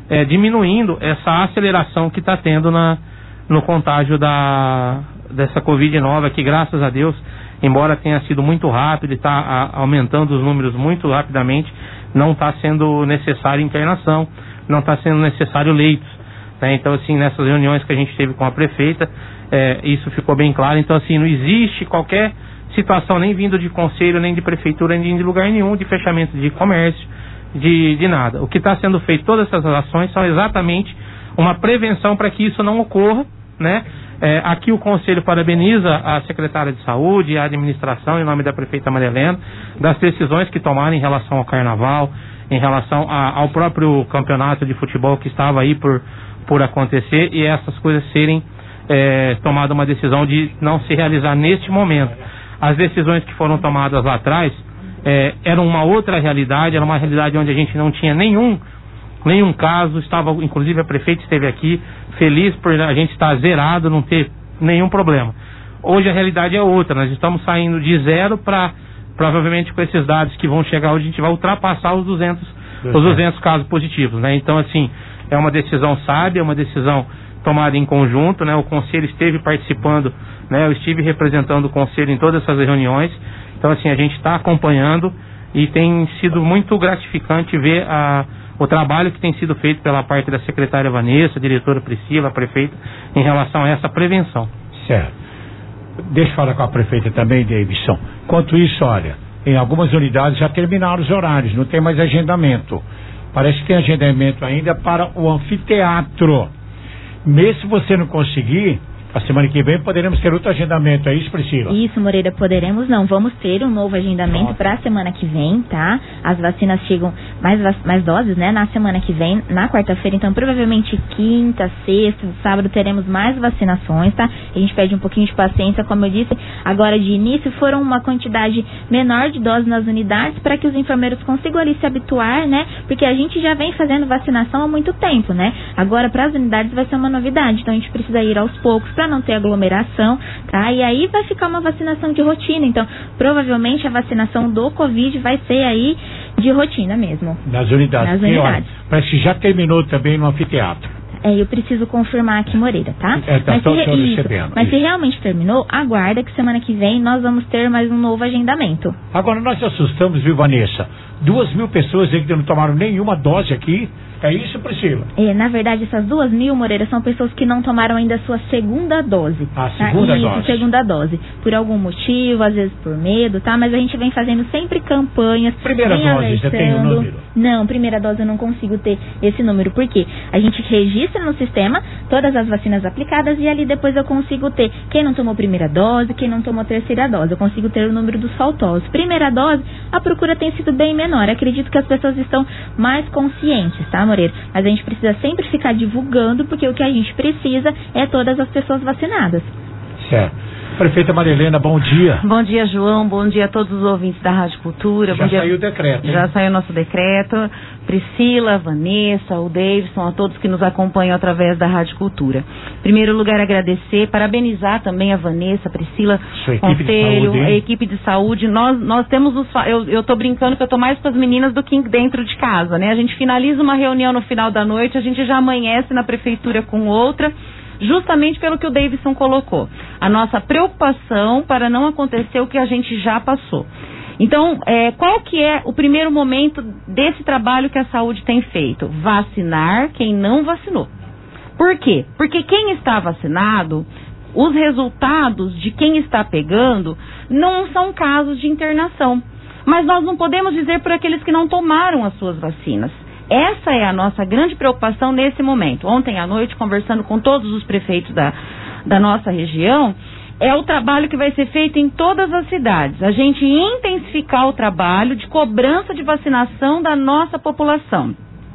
é, diminuindo essa aceleração que está tendo na, no contágio da, dessa covid nova, que graças a Deus, embora tenha sido muito rápido, está aumentando os números muito rapidamente, não está sendo necessário internação, não está sendo necessário leitos, né? Então, assim, nessas reuniões que a gente teve com a prefeita, é, isso ficou bem claro. Então, assim, não existe qualquer situação, nem vindo de conselho, nem de prefeitura, nem de lugar nenhum, de fechamento de comércio, de, de nada. O que está sendo feito, todas essas ações, são exatamente uma prevenção para que isso não ocorra, né? É, aqui o Conselho parabeniza a secretária de Saúde e a administração, em nome da prefeita Maria Helena, das decisões que tomaram em relação ao carnaval, em relação a, ao próprio campeonato de futebol que estava aí por, por acontecer, e essas coisas serem é, tomada uma decisão de não se realizar neste momento. As decisões que foram tomadas lá atrás é, eram uma outra realidade, era uma realidade onde a gente não tinha nenhum nenhum caso, estava, inclusive a prefeita esteve aqui, feliz por a gente estar zerado, não ter nenhum problema. Hoje a realidade é outra, nós estamos saindo de zero para, provavelmente com esses dados que vão chegar hoje, a gente vai ultrapassar os duzentos, os duzentos casos positivos, né? Então, assim, é uma decisão sábia, é uma decisão tomada em conjunto, né? O Conselho esteve participando, né? Eu estive representando o Conselho em todas essas reuniões, então, assim, a gente está acompanhando e tem sido muito gratificante ver a o trabalho que tem sido feito pela parte da secretária Vanessa, a diretora Priscila, a prefeita, em relação a essa prevenção.
Certo. Deixa eu falar com a prefeita também, Davidson. Quanto isso, olha, em algumas unidades já terminaram os horários, não tem mais agendamento. Parece que tem agendamento ainda para o anfiteatro. Mesmo se você não conseguir, a semana que vem poderemos ter outro agendamento, é isso, Priscila?
Isso, Moreira, poderemos não. Vamos ter um novo agendamento para a semana que vem, tá? As vacinas chegam, mais, mais doses, né? Na semana que vem, na quarta-feira. Então, provavelmente quinta, sexta, sábado teremos mais vacinações, tá? A gente pede um pouquinho de paciência, como eu disse. Agora, de início, foram uma quantidade menor de doses nas unidades para que os enfermeiros consigam ali se habituar, né? Porque a gente já vem fazendo vacinação há muito tempo, né? Agora, para as unidades vai ser uma novidade. Então, a gente precisa ir aos poucos para não ter aglomeração, tá? E aí vai ficar uma vacinação de rotina. Então, provavelmente a vacinação do Covid vai ser aí de rotina mesmo.
Nas unidades.
Nas unidades. Olha,
parece que já terminou também no anfiteatro.
É, eu preciso confirmar aqui, Moreira, tá?
É, tá,
mas
tô,
se,
tô
isso,
recebendo.
mas
isso.
se realmente terminou, aguarda que semana que vem nós vamos ter mais um novo agendamento.
Agora, nós assustamos, viu, Vanessa? Duas mil pessoas ainda não tomaram nenhuma dose aqui. É isso, Priscila?
É, na verdade, essas duas mil, Moreira, são pessoas que não tomaram ainda a sua segunda dose.
A segunda
tá? Isso,
dose.
segunda dose. Por algum motivo, às vezes por medo, tá? Mas a gente vem fazendo sempre campanhas.
Primeira dose,
alertando.
você tem o número?
Não, primeira dose eu não consigo ter esse número. Por quê? A gente registra no sistema todas as vacinas aplicadas e ali depois eu consigo ter quem não tomou primeira dose, quem não tomou terceira dose. Eu consigo ter o número dos faltosos. Primeira dose, a procura tem sido bem menor. Acredito que as pessoas estão mais conscientes, tá, Moreira? Mas a gente precisa sempre ficar divulgando, porque o que a gente precisa é todas as pessoas vacinadas.
Certo. Prefeita Maria Helena, bom dia.
Bom dia, João. Bom dia a todos os ouvintes da Rádio Cultura.
Já
bom dia...
saiu o decreto, hein?
Já saiu o nosso decreto. Priscila, Vanessa, o Davidson, a todos que nos acompanham através da Rádio Cultura. Em primeiro lugar, agradecer, parabenizar também a Vanessa, a Priscila, Conselho, a equipe de saúde. Nós, nós temos os... Eu, eu tô brincando que eu tô mais com as meninas do que dentro de casa, né? A gente finaliza uma reunião no final da noite, a gente já amanhece na prefeitura com outra, justamente pelo que o Davidson colocou. A nossa preocupação para não acontecer o que a gente já passou. Então, é, qual que é o primeiro momento desse trabalho que a saúde tem feito? Vacinar quem não vacinou. Por quê? Porque quem está vacinado, os resultados de quem está pegando não são casos de internação. Mas nós não podemos dizer por aqueles que não tomaram as suas vacinas. Essa é a nossa grande preocupação nesse momento. Ontem à noite, conversando com todos os prefeitos da, da nossa região, é o trabalho que vai ser feito em todas as cidades. A gente intensificar o trabalho de cobrança de vacinação da nossa população.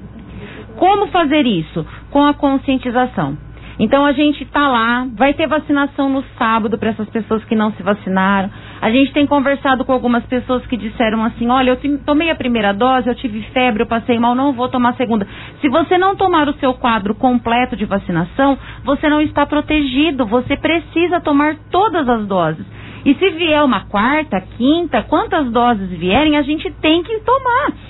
Como fazer isso? Com a conscientização. Então a gente está lá, vai ter vacinação no sábado para essas pessoas que não se vacinaram. A gente tem conversado com algumas pessoas que disseram assim, olha, eu tomei a primeira dose, eu tive febre, eu passei mal, não vou tomar a segunda. Se você não tomar o seu quadro completo de vacinação, você não está protegido, você precisa tomar todas as doses. E se vier uma quarta, quinta, quantas doses vierem, a gente tem que tomar.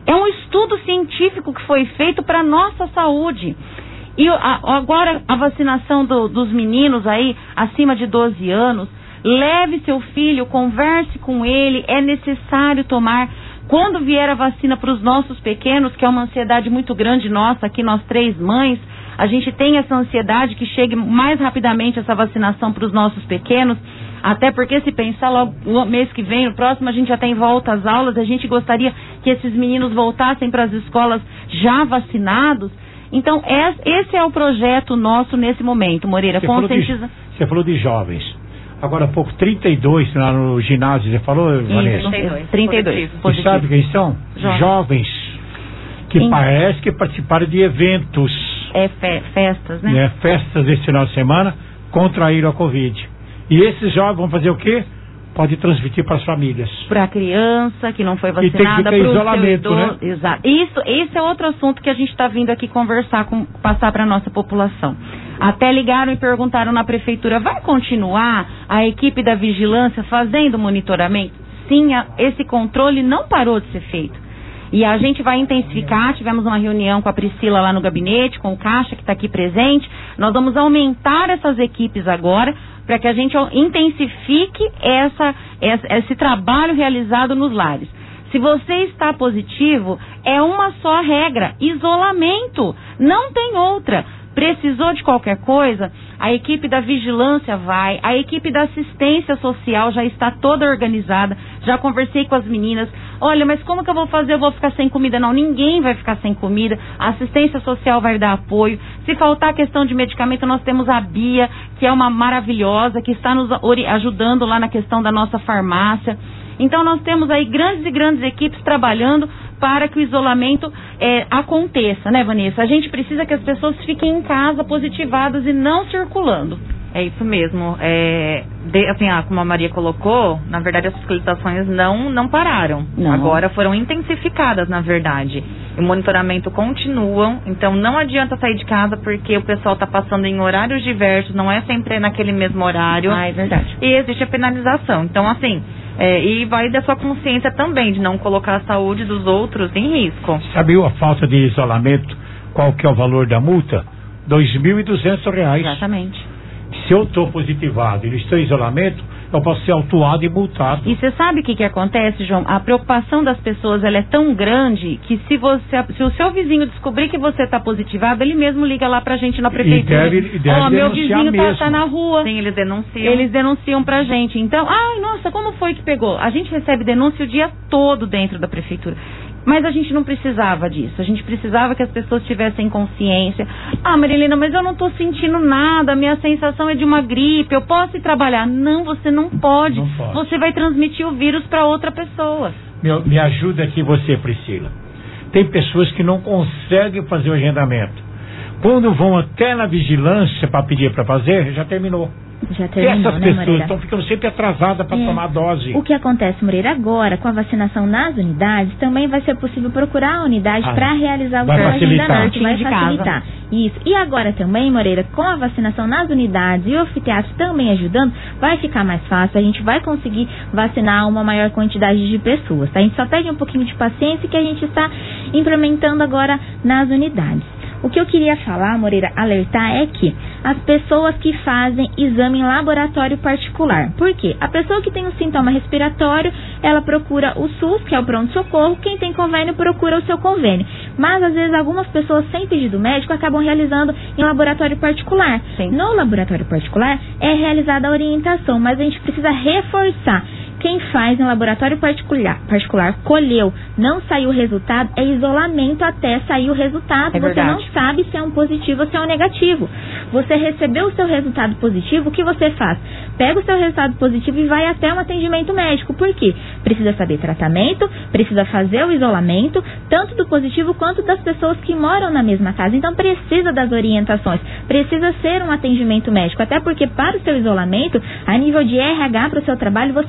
É um estudo científico que foi feito para a nossa saúde. E a, agora a vacinação do, dos meninos aí acima de doze anos, leve seu filho, converse com ele, é necessário tomar. Quando vier a vacina para os nossos pequenos, que é uma ansiedade muito grande nossa, aqui nós três mães, a gente tem essa ansiedade que chegue mais rapidamente essa vacinação para os nossos pequenos, até porque se pensar logo no mês que vem, no próximo, a gente já tem volta às aulas, a gente gostaria que esses meninos voltassem para as escolas já vacinados. Então, esse é o projeto nosso nesse momento, Moreira.
Você
Conscientiza...
falou de, você falou de jovens. Agora há pouco, trinta e dois lá no ginásio, você falou,
Isso,
Vanessa?
trinta e dois. trinta e dois.
Você sabe quem são?
Jovens.
Jovens que
Sim.
parece que participaram de eventos.
É, fe festas, né?
né? Festas esse final de semana, contraíram a Covid. E esses jovens vão fazer o quê? Pode transmitir para as famílias.
Para a criança que não foi
E tem que
vacinada,
ter
para o
isolamento,
seu idoso.
né?
Exato. Isso, esse é outro assunto que a gente está vindo aqui conversar, com, passar para a nossa população. Até ligaram e perguntaram na prefeitura, vai continuar a equipe da vigilância fazendo monitoramento? Sim, a, esse controle não parou de ser feito. E a gente vai intensificar, tivemos uma reunião com a Priscila lá no gabinete, com o Caixa que está aqui presente. Nós vamos aumentar essas equipes agora, para que a gente intensifique essa, essa, esse trabalho realizado nos lares. Se você está positivo, é uma só regra, isolamento, não tem outra. Precisou de qualquer coisa, a equipe da vigilância vai, a equipe da assistência social já está toda organizada, já conversei com as meninas, olha, mas como que eu vou fazer, eu vou ficar sem comida? Não, ninguém vai ficar sem comida, a assistência social vai dar apoio, se faltar a questão de medicamento, nós temos a Bia, que é uma maravilhosa, que está nos ajudando lá na questão da nossa farmácia. Então nós temos aí grandes e grandes equipes trabalhando para que o isolamento é, aconteça, né, Vanessa? A gente precisa que as pessoas fiquem em casa positivadas e não circulando.
É isso mesmo. É, de, assim, ah, como a Maria colocou, na verdade as fiscalizações não, não pararam.
Não.
Agora foram intensificadas, na verdade. O monitoramento continua, então não adianta sair de casa porque o pessoal está passando em horários diversos, não é sempre naquele mesmo horário.
Ah, é verdade.
E existe a penalização. Então, assim, é, e vai da sua consciência também de não colocar a saúde dos outros em risco.
Sabe a falta de isolamento, qual que é o valor da multa? dois mil e duzentos reais.
Exatamente.
Se eu estou positivado e estou em isolamento, eu posso ser autuado e multado.
E você sabe o que, que acontece, João? A preocupação das pessoas ela é tão grande que se, você, se o seu vizinho descobrir que você está positivado, ele mesmo liga lá pra gente na prefeitura.
E deve, e deve
Ó, meu vizinho tá, tá na rua.
Sim, eles denunciam.
Eles denunciam pra gente. Então, ai, nossa, como foi que pegou? A gente recebe denúncia o dia todo dentro da prefeitura. Mas a gente não precisava disso. A gente precisava que as pessoas tivessem consciência. Ah, Marilena, mas eu não estou sentindo nada. A minha sensação é de uma gripe. Eu posso ir trabalhar? Não, você não pode.
Não pode.
Você vai transmitir o vírus para outra pessoa.
Me, me ajuda aqui você, Priscila. Tem pessoas que não conseguem fazer o agendamento. Quando vão até na vigilância para pedir para fazer, já terminou.
Já terminou,
Essas
né,
pessoas
Moreira?
estão ficando sempre atrasadas para
É.
tomar a dose.
O que acontece, Moreira, agora com a vacinação nas unidades, também vai ser possível procurar a unidade
Ah,
para realizar o
vai
seu
facilitar.
agendamento. Vai
De casa.
facilitar. Isso. E agora também, Moreira, com a vacinação nas unidades e o anfiteatro também ajudando, vai ficar mais fácil. A gente vai conseguir vacinar uma maior quantidade de pessoas, tá? A gente só pede um pouquinho de paciência que a gente está implementando agora nas unidades. O que eu queria falar, Moreira, alertar é que as pessoas que fazem exame em laboratório particular. Por quê? A pessoa que tem um sintoma respiratório, ela procura o SUS, que é o pronto-socorro. Quem tem convênio procura o seu convênio. Mas, às vezes, algumas pessoas sem pedido médico acabam realizando em laboratório particular.
Sim.
No laboratório particular é realizada a orientação, mas a gente precisa reforçar. Quem faz em laboratório particular, particular colheu, não saiu o resultado, é isolamento até sair o resultado.
É
Você
verdade.
não sabe se é um positivo ou se é um negativo. Você recebeu o seu resultado positivo, o que você faz? Pega o seu resultado positivo e vai até um atendimento médico. Por quê? Precisa saber tratamento, precisa fazer o isolamento, tanto do positivo quanto das pessoas que moram na mesma casa. Então precisa das orientações, precisa ser um atendimento médico. Até porque para o seu isolamento, a nível de R H para o seu trabalho, você precisa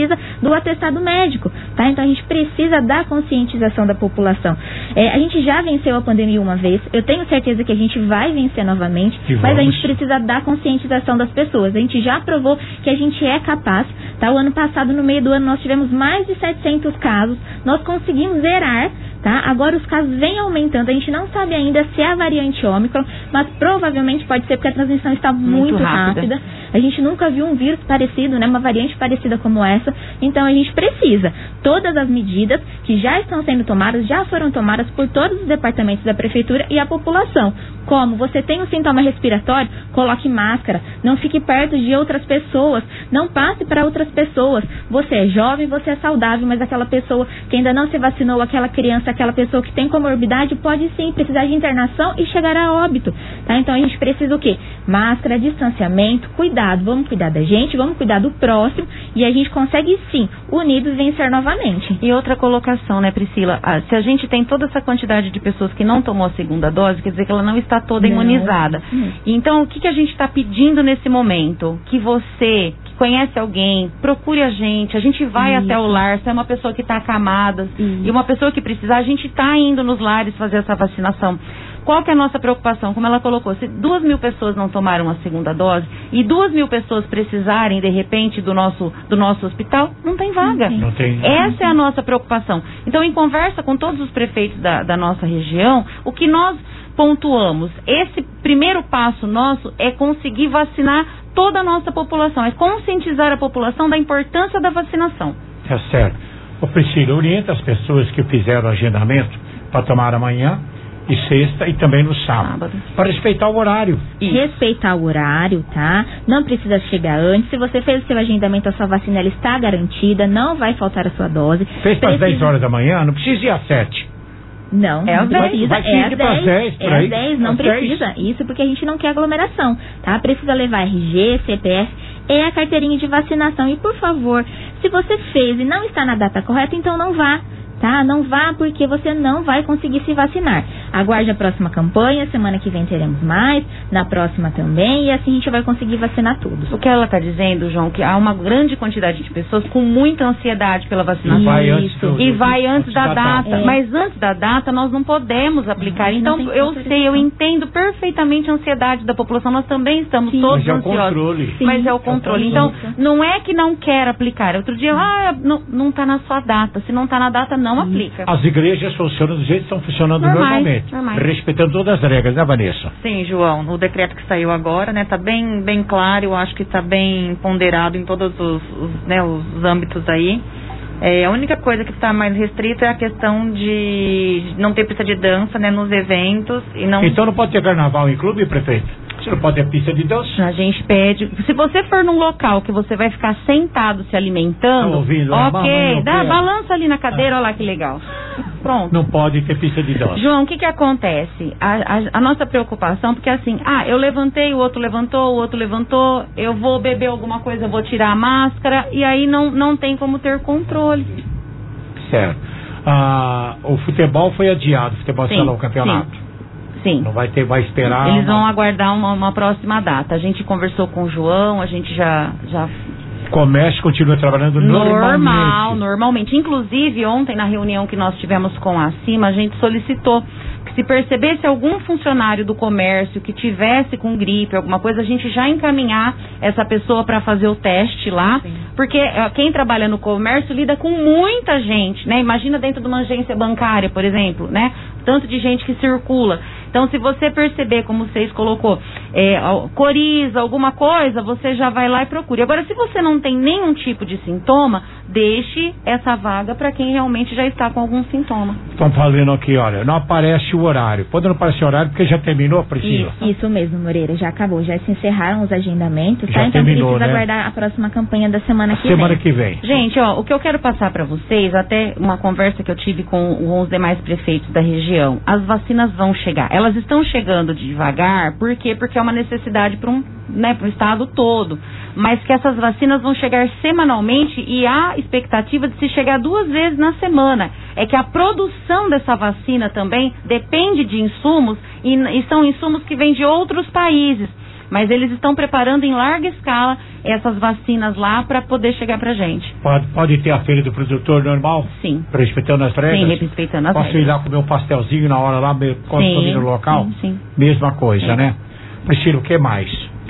precisa do atestado médico, tá? Então a gente precisa da conscientização da população. É, a gente já venceu a pandemia uma vez, eu tenho certeza que a gente vai vencer novamente,
e
mas
vamos.
a gente precisa da conscientização das pessoas. A gente já provou que a gente é capaz, tá? O ano passado, no meio do ano, nós tivemos mais de setecentos casos, nós conseguimos zerar, tá? Agora os casos vêm aumentando, a gente não sabe ainda se é a variante Ômicron, mas provavelmente pode ser porque a transmissão está muito, muito rápida. rápida. A gente nunca viu um vírus parecido, né? Uma variante parecida como essa, então a gente precisa. Todas as medidas que já estão sendo tomadas, já foram tomadas por todos os departamentos da prefeitura e a população. Como você tem um sintoma respiratório, coloque máscara, não fique perto de outras pessoas, não passe para outras pessoas. Você é jovem, você é saudável, mas aquela pessoa que ainda não se vacinou, aquela criança, aquela pessoa que tem comorbidade, pode sim precisar de internação e chegar a óbito, tá? Então a gente precisa o quê? Máscara, distanciamento, cuidado, vamos cuidar da gente, vamos cuidar do próximo e a gente consegue sim, unidos, vencer novamente.
E outra colocação, né, Priscila? Ah, se a gente tem toda essa quantidade de pessoas que não tomou a segunda dose, quer dizer que ela não está toda não. imunizada. Hum. Então, o que, que a gente está pedindo nesse momento? Que você, que conhece alguém, procure a gente, a gente vai Isso. até o lar, se é uma pessoa que está acamada Isso. e uma pessoa que precisar, a gente está indo nos lares fazer essa vacinação. Qual que é a nossa preocupação? Como ela colocou, se duas mil pessoas não tomaram a segunda dose e duas mil pessoas precisarem, de repente, do nosso, do nosso hospital, não tem vaga.
Não tem.
Essa é a nossa preocupação. Então, em conversa com todos os prefeitos da, da nossa região, o que nós pontuamos, esse primeiro passo nosso é conseguir vacinar toda a nossa população, é conscientizar a população da importância da vacinação.
É certo. Ô Priscila, orienta as pessoas que fizeram agendamento para tomar amanhã e sexta e também no sábado, para respeitar o horário.
Isso. Respeitar o horário, tá? Não precisa chegar antes. Se você fez o seu agendamento, a sua vacina ela está garantida, não vai faltar a sua dose.
Fez para as dez horas da manhã, não precisa ir às sete.
Não,
é
não precisa,
vai, vai
é às
dez,
dez,
é às
dez, não precisa. dez. Isso porque a gente não quer aglomeração, tá? Precisa levar R G, C P F e a carteirinha de vacinação. E por favor, se você fez e não está na data correta, então não vá. Tá? Não vá porque você não vai conseguir se vacinar. Aguarde a próxima campanha, semana que vem teremos mais, na próxima também, e assim a gente vai conseguir vacinar todos.
O que ela está dizendo, João, que há uma grande quantidade de pessoas com muita ansiedade pela vacinação.
E vai antes, do,
e
do,
vai
do,
antes da, da data. data.
É.
Mas antes da data nós não podemos aplicar. Então eu sei, eu entendo perfeitamente a ansiedade da população. Nós também estamos Sim. todos
mas é
ansiosos.
O controle.
Sim. Mas é o controle.
É o
então não é que não quer aplicar. Outro dia, ah, não está na sua data. Se não está na data, não aplica.
As igrejas funcionam do jeito que estão funcionando
normais,
normalmente,
normais.
respeitando todas as regras, né, Vanessa?
Sim, João, o decreto que saiu agora, né, tá bem, bem claro, eu acho que tá bem ponderado em todos os, os, né, os âmbitos aí. É, a única coisa que está mais restrita é a questão de não ter pista de dança, né, nos eventos e não...
Então não pode ter carnaval em clube, prefeito? Você não pode ter pista de dança?
A gente pede... Se você for num local que você vai ficar sentado se alimentando,
tá ouvindo,
ok, dá, balança ali na cadeira, ah. olha lá que legal. Pronto.
Não pode ter pista de dança.
João, o que que acontece? A, a, a nossa preocupação, porque assim, ah, eu levantei, o outro levantou, o outro levantou, eu vou beber alguma coisa, eu vou tirar a máscara, e aí não, não tem como ter controle.
Certo. Ah, o futebol foi adiado, o futebol
sim,
salão, o campeonato.
Sim. Sim.
Não vai ter, vai esperar.
Eles vão
uma...
aguardar uma, uma próxima data. A gente conversou com o João, a gente já... já...
Comércio continua trabalhando normalmente.
Normal, normalmente. Inclusive, ontem, na reunião que nós tivemos com a CIMA, a gente solicitou que se percebesse algum funcionário do comércio que tivesse com gripe, alguma coisa, a gente já encaminhar essa pessoa para fazer o teste lá. Sim. Porque quem trabalha no comércio lida com muita gente, né? Imagina dentro de uma agência bancária, por exemplo, né? Tanto de gente que circula. Então, se você perceber, como vocês colocou, é, coriza, alguma coisa, você já vai lá e procure. Agora, se você não tem nenhum tipo de sintoma, deixe essa vaga para quem realmente já está com algum sintoma.
Estão falando aqui, olha, não aparece o horário. Pode não aparecer o horário porque já terminou, Priscila?
Isso, isso mesmo, Moreira, já acabou. Já se encerraram os agendamentos,
já
tá? Então
terminou,
precisa
né?
aguardar a próxima campanha da semana que
semana
vem.
que vem.
Gente, ó, o que eu quero passar para vocês, até uma conversa que eu tive com, com os demais prefeitos da região, as vacinas vão chegar. Elas estão chegando devagar, por quê? Porque é uma necessidade para um, né, para o estado todo, mas que essas vacinas vão chegar semanalmente e há expectativa de se chegar duas vezes na semana. É que a produção dessa vacina também depende de insumos e, e são insumos que vêm de outros países. Mas eles estão preparando em larga escala essas vacinas lá para poder chegar pra gente.
Pode, pode ter a feira do produtor normal?
Sim.
Respeitando as regras?
Sim, respeitando as
Posso
regras.
ir lá comer um pastelzinho na hora lá, consumir no local?
Sim, sim.
Mesma coisa, sim, né? Priscila, o que mais?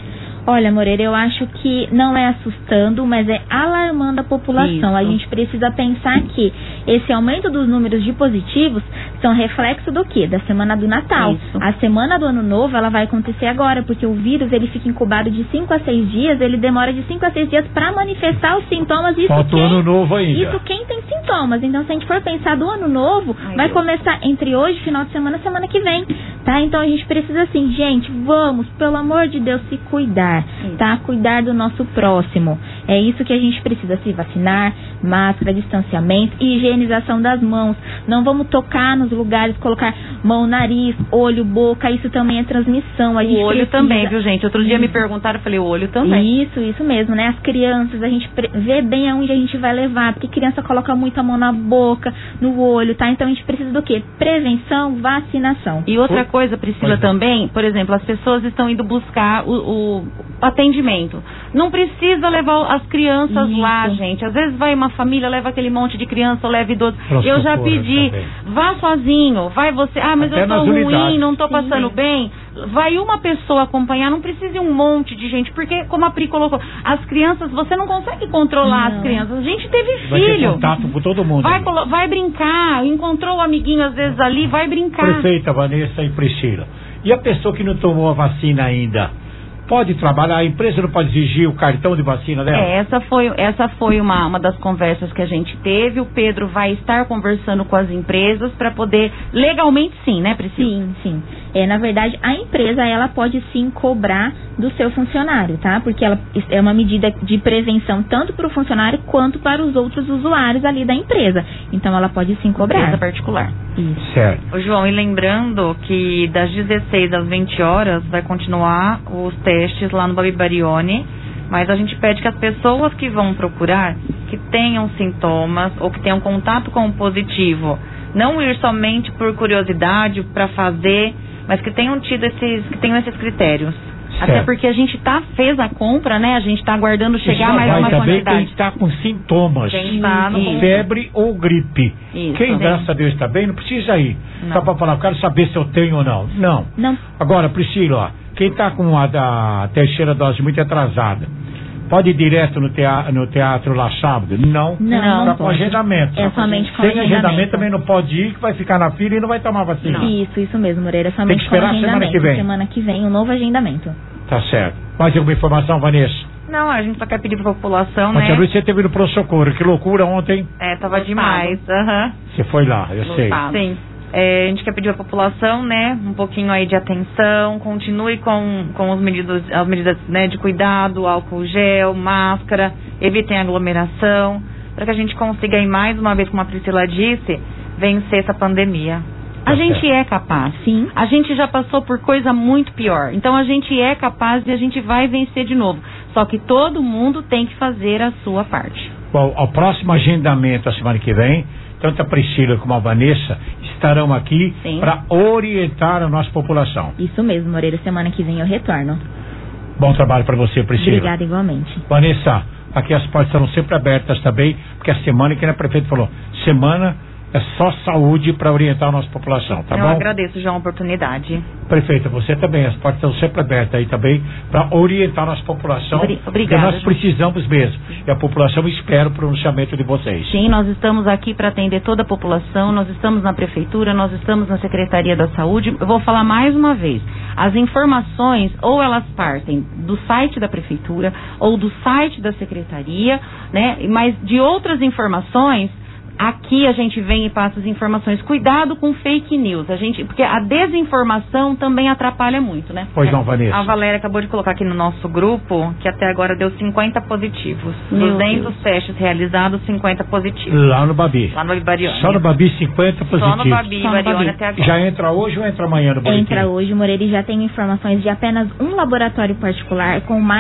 Olha, Moreira, eu acho que não é assustando, mas é alarmando a população.
Isso.
A gente precisa pensar que esse aumento dos números de positivos são reflexo do quê? Da semana do Natal.
Isso.
A semana do Ano Novo, ela vai acontecer agora, porque o vírus, ele fica incubado de cinco a seis dias, ele demora de cinco a seis dias para manifestar os sintomas. Isso
Falta o
quem,
Ano Novo ainda.
Isso quem tem sintomas. Então, se a gente for pensar do Ano Novo, Ai, vai Deus. começar entre hoje, final de semana, semana que vem, tá? Então, a gente precisa assim, gente, vamos, pelo amor de Deus, se cuidar, Sim. tá? Cuidar do nosso próximo. É isso que a gente precisa, se vacinar, máscara, distanciamento e higienização das mãos. Não vamos tocar nos lugares, colocar mão, nariz, olho, boca, isso também é transmissão. A gente
o olho
precisa...
também, viu, gente? Outro dia me perguntaram, eu falei, o olho também.
Isso, isso mesmo, né? As crianças, a gente vê bem aonde a gente vai levar, porque criança coloca muita mão na boca, no olho, tá? Então a gente precisa do quê? Prevenção, vacinação.
E outra coisa, Priscila, também, por exemplo, as pessoas estão indo buscar o, o atendimento. Não precisa levar as crianças Isso. lá, gente. Às vezes vai uma família, leva aquele monte de criança, ou leva idoso. Pra eu já pedi, também. Vá sozinho, vai você. Ah, mas Até eu tô ruim, unidades. não tô passando Sim. bem. Vai uma pessoa acompanhar, não precisa um monte de gente, porque como a Pri colocou, as crianças, você não consegue controlar não. as crianças. A gente teve
vai
filho.
Ter contato com todo mundo.
Vai, vai brincar, encontrou o amiguinho às vezes ali, vai brincar.
Prefeita Vanessa e Priscila. E a pessoa que não tomou a vacina ainda? Pode trabalhar, a empresa não pode exigir o cartão de vacina dela?
É, essa foi, essa foi uma, uma das conversas que a gente teve. O Pedro vai estar conversando com as empresas para poder, legalmente sim, né, Priscila?
Sim, sim. É, na verdade, a empresa, ela pode sim cobrar do seu funcionário, tá? Porque ela é uma medida de prevenção tanto para o funcionário quanto para os outros usuários ali da empresa. Então, ela pode sim cobrar.
Empresa particular.
Isso.
Certo.
Ô, João, e lembrando que das dezesseis às vinte horas vai continuar os testes lá no Babi Barione, mas a gente pede que as pessoas que vão procurar, que tenham sintomas ou que tenham contato com o positivo, não ir somente por curiosidade para fazer, mas que tenham tido esses, que tenham esses critérios.
Certo. Até porque a gente tá, fez a compra, né? A gente tá aguardando chegar
Isso
mais
vai
uma
também
quantidade.
Quem está com sintomas,
Quem tá no...
febre ou gripe.
Isso.
Quem, graças a Deus, está bem, não precisa ir.
Não.
Só para falar, eu quero saber se eu tenho ou não. Não.
Não.
Agora, Priscila, ó, quem está com a da terceira dose muito atrasada, pode ir direto no teatro, no teatro lá sábado? Não.
Não.
Está com agendamento.
É somente com
Sem
agendamento.
agendamento também não pode ir, que vai ficar na fila e não vai tomar vacina.
Não. Isso, isso mesmo, Moreira. É somente
Tem que esperar
com agendamento.
semana que vem.
Semana que vem, um novo agendamento.
Tá certo. Mais alguma informação, Vanessa?
Não, a gente só quer pedir pra população,
Mas
né?
Luiz, você teve no pronto-socorro, que loucura ontem.
É, tava demais. Aham.
Você foi lá, eu sei.
Sim. É, a gente quer pedir à população, né, um pouquinho aí de atenção, continue com, com os medidas, as medidas, né, de cuidado, álcool gel, máscara, evitem aglomeração, para que a gente consiga aí mais uma vez, como a Priscila disse, vencer essa pandemia.
A gente é capaz, sim. A gente já passou por coisa muito pior. Então a gente é capaz e a gente vai vencer de novo. Só que todo mundo tem que fazer a sua parte.
Bom, ao próximo agendamento, a semana que vem, tanto a Priscila como a Vanessa estarão aqui para orientar a nossa população.
Isso mesmo, Moreira. Semana que vem eu retorno.
Bom trabalho para você, Priscila.
Obrigada igualmente.
Vanessa, aqui as portas estão sempre abertas também, porque a semana que a prefeita falou, semana é só saúde para orientar a nossa população, tá
Eu
bom?
Eu agradeço já a oportunidade.
Prefeita, você também, as portas estão sempre abertas aí também para orientar a nossa população.
Obrigada.
Porque nós precisamos mesmo. E a população espera o pronunciamento de vocês.
Sim, nós estamos aqui para atender toda a população, nós estamos na prefeitura, nós estamos na Secretaria da Saúde. Eu vou falar mais uma vez, as informações ou elas partem do site da prefeitura ou do site da secretaria, né? Mas de outras informações, aqui a gente vem e passa as informações. Cuidado com fake news, a gente, porque a desinformação também atrapalha muito, né?
Pois não, Vanessa.
A Valéria acabou de colocar aqui no nosso grupo que até agora deu cinquenta positivos.
Meu
duzentos
Deus.
testes realizados, cinquenta positivos.
Lá no Babi.
Lá no Babi Barione.
Só no Babi, cinquenta positivos.
Só no Babi Barione até agora.
Já entra hoje ou entra amanhã no boletim?
Entra hoje, Moreira, e já tem informações de apenas um laboratório particular com mais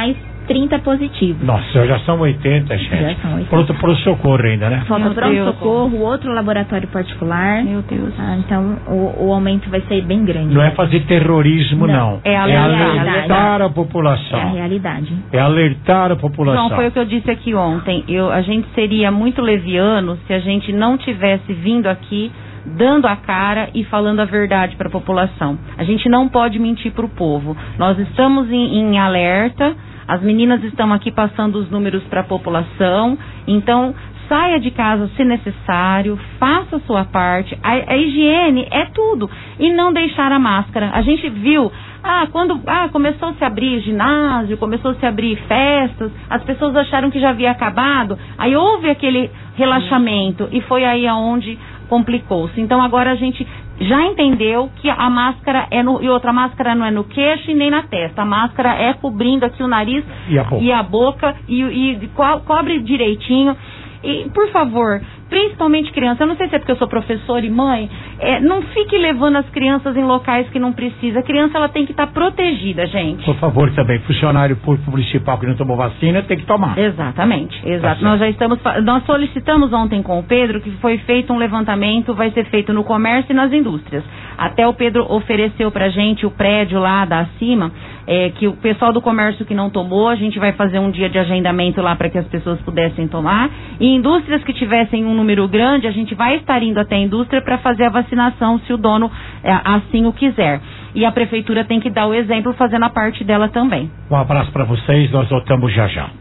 trinta positivos.
Nossa, já são oitenta, gente.
Já são oitenta.
Pronto pro socorro ainda, né?
Falta
Meu Deus.
pronto-socorro, outro laboratório particular.
Meu Deus.
Ah, então, o, o aumento vai ser bem grande.
Não é fazer terrorismo, não.
Não.
É
É
alertar.
alertar a população.
É a realidade.
É alertar a população.
João, foi o que eu disse aqui ontem. Eu, a gente seria muito leviano se a gente não tivesse vindo aqui dando a cara e falando a verdade para a população. A gente não pode mentir para o povo. Nós estamos em, em alerta, as meninas estão aqui passando os números para a população, então saia de casa se necessário, faça a sua parte. A, a higiene é tudo. E não deixar a máscara. A gente viu, ah, quando ah, começou a se abrir ginásio, começou a se abrir festas, as pessoas acharam que já havia acabado, aí houve aquele relaxamento e foi aí aonde complicou-se. Então agora a gente já entendeu que a máscara é no... E outra máscara não é no queixo e nem na testa. A máscara é cobrindo aqui o nariz
e a boca.
E, a boca, e, e co cobre direitinho. E, por favor, principalmente criança, eu não sei se é porque eu sou professora e mãe, é, não fique levando as crianças em locais que não precisa. A criança, ela tem que estar protegida, gente.
Por favor, também, funcionário público municipal que não tomou vacina tem que tomar.
Exatamente, exato.
Tá
nós já estamos, nós solicitamos ontem com o Pedro que foi feito um levantamento, vai ser feito no comércio e nas indústrias. Até o Pedro ofereceu pra gente o prédio lá da acima, é, que o pessoal do comércio que não tomou, a gente vai fazer um dia de agendamento lá para que as pessoas pudessem tomar. E indústrias que tivessem um número grande, a gente vai estar indo até a indústria para fazer a vacinação, se o dono é, assim o quiser. E a prefeitura tem que dar o exemplo, fazendo a parte dela também.
Um abraço para vocês, nós voltamos já já.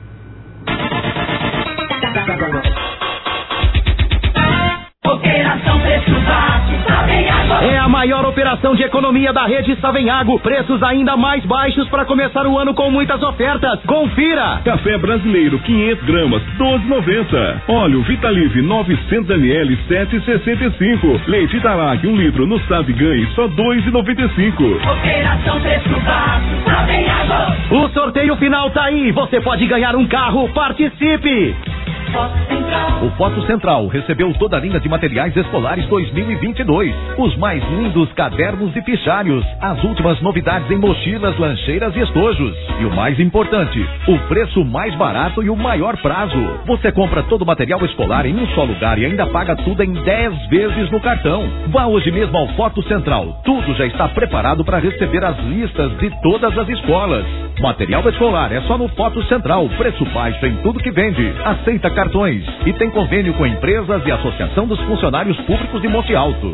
Operação Preço Baixo, Savenhago.
É a maior operação de economia da rede Savenhago. Preços ainda mais baixos para começar o ano com muitas ofertas. Confira!
Café brasileiro quinhentas gramas, doze e noventa. Óleo Vitalive novecentos mililitros, sete e sessenta e cinco. Leite Tarag um litro no Sabe Ganhe, só dois e noventa e cinco.
Operação Preço Baixo, Savenhago.
O sorteio final tá aí. Você pode ganhar um carro. Participe!
O Foto Central recebeu toda a linha de materiais escolares dois mil e vinte e dois. Os mais lindos cadernos e fichários. As últimas novidades em mochilas, lancheiras e estojos. E o mais importante, o preço mais barato e o maior prazo. Você compra todo o material escolar em um só lugar e ainda paga tudo em dez vezes no cartão. Vá hoje mesmo ao Foto Central. Tudo já está preparado para receber as listas de todas as escolas. Material escolar é só no Foto Central. Preço baixo em tudo que vende. Aceita cartões e tem convênio com empresas e Associação dos Funcionários Públicos de Monte Alto.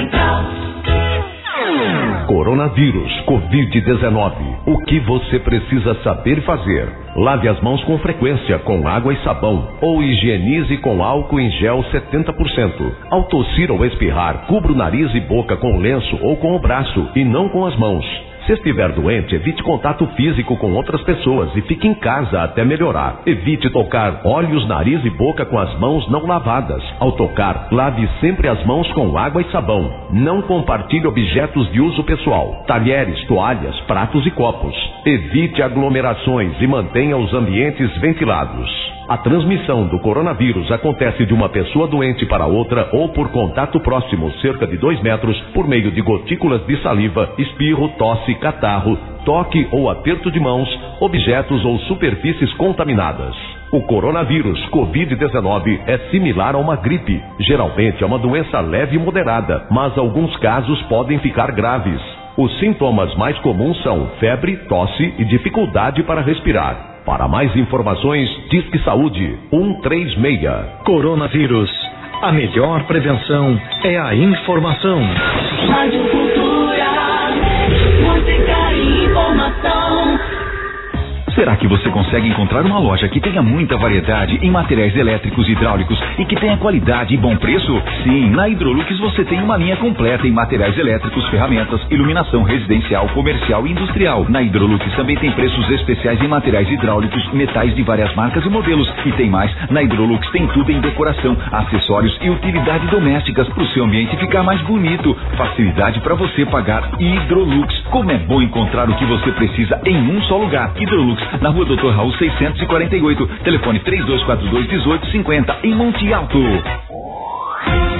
Coronavírus, covid dezenove. O que você precisa saber fazer? Lave as mãos com frequência com água e sabão ou higienize com álcool em gel setenta por cento. Ao tossir ou espirrar, cubra o nariz e boca com lenço ou com o braço e não com as mãos. Se estiver doente, evite contato físico com outras pessoas e fique em casa até melhorar. Evite tocar olhos, nariz e boca com as mãos não lavadas. Ao tocar, lave sempre as mãos com água e sabão. Não compartilhe objetos de uso pessoal, talheres, toalhas, pratos e copos. Evite aglomerações e mantenha os ambientes ventilados. A transmissão do coronavírus acontece de uma pessoa doente para outra ou por contato próximo, cerca de dois metros, por meio de gotículas de saliva, espirro, tosse, catarro, toque ou aperto de mãos, objetos ou superfícies contaminadas. O coronavírus covid dezenove é similar a uma gripe. Geralmente é uma doença leve e moderada, mas alguns casos podem ficar graves. Os sintomas mais comuns são febre, tosse e dificuldade para respirar. Para mais informações, Disque Saúde um três seis.
Coronavírus. A melhor prevenção é a informação.
Rádio Cultura, música e informação.
Será que você consegue encontrar uma loja que tenha muita variedade em materiais elétricos e hidráulicos e que tenha qualidade e bom preço? Sim, na Hidrolux você tem uma linha completa em materiais elétricos, ferramentas, iluminação residencial, comercial e industrial. Na Hidrolux também tem preços especiais em materiais hidráulicos, metais de várias marcas e modelos. E tem mais, na Hidrolux tem tudo em decoração, acessórios e utilidades domésticas para o seu ambiente ficar mais bonito. Facilidade para você pagar. Hidrolux. Como é bom encontrar o que você precisa em um só lugar. Hidrolux, na rua doutor Raul seiscentos e quarenta e oito, telefone três dois quatro dois, um oito cinco zero, em Monte Alto.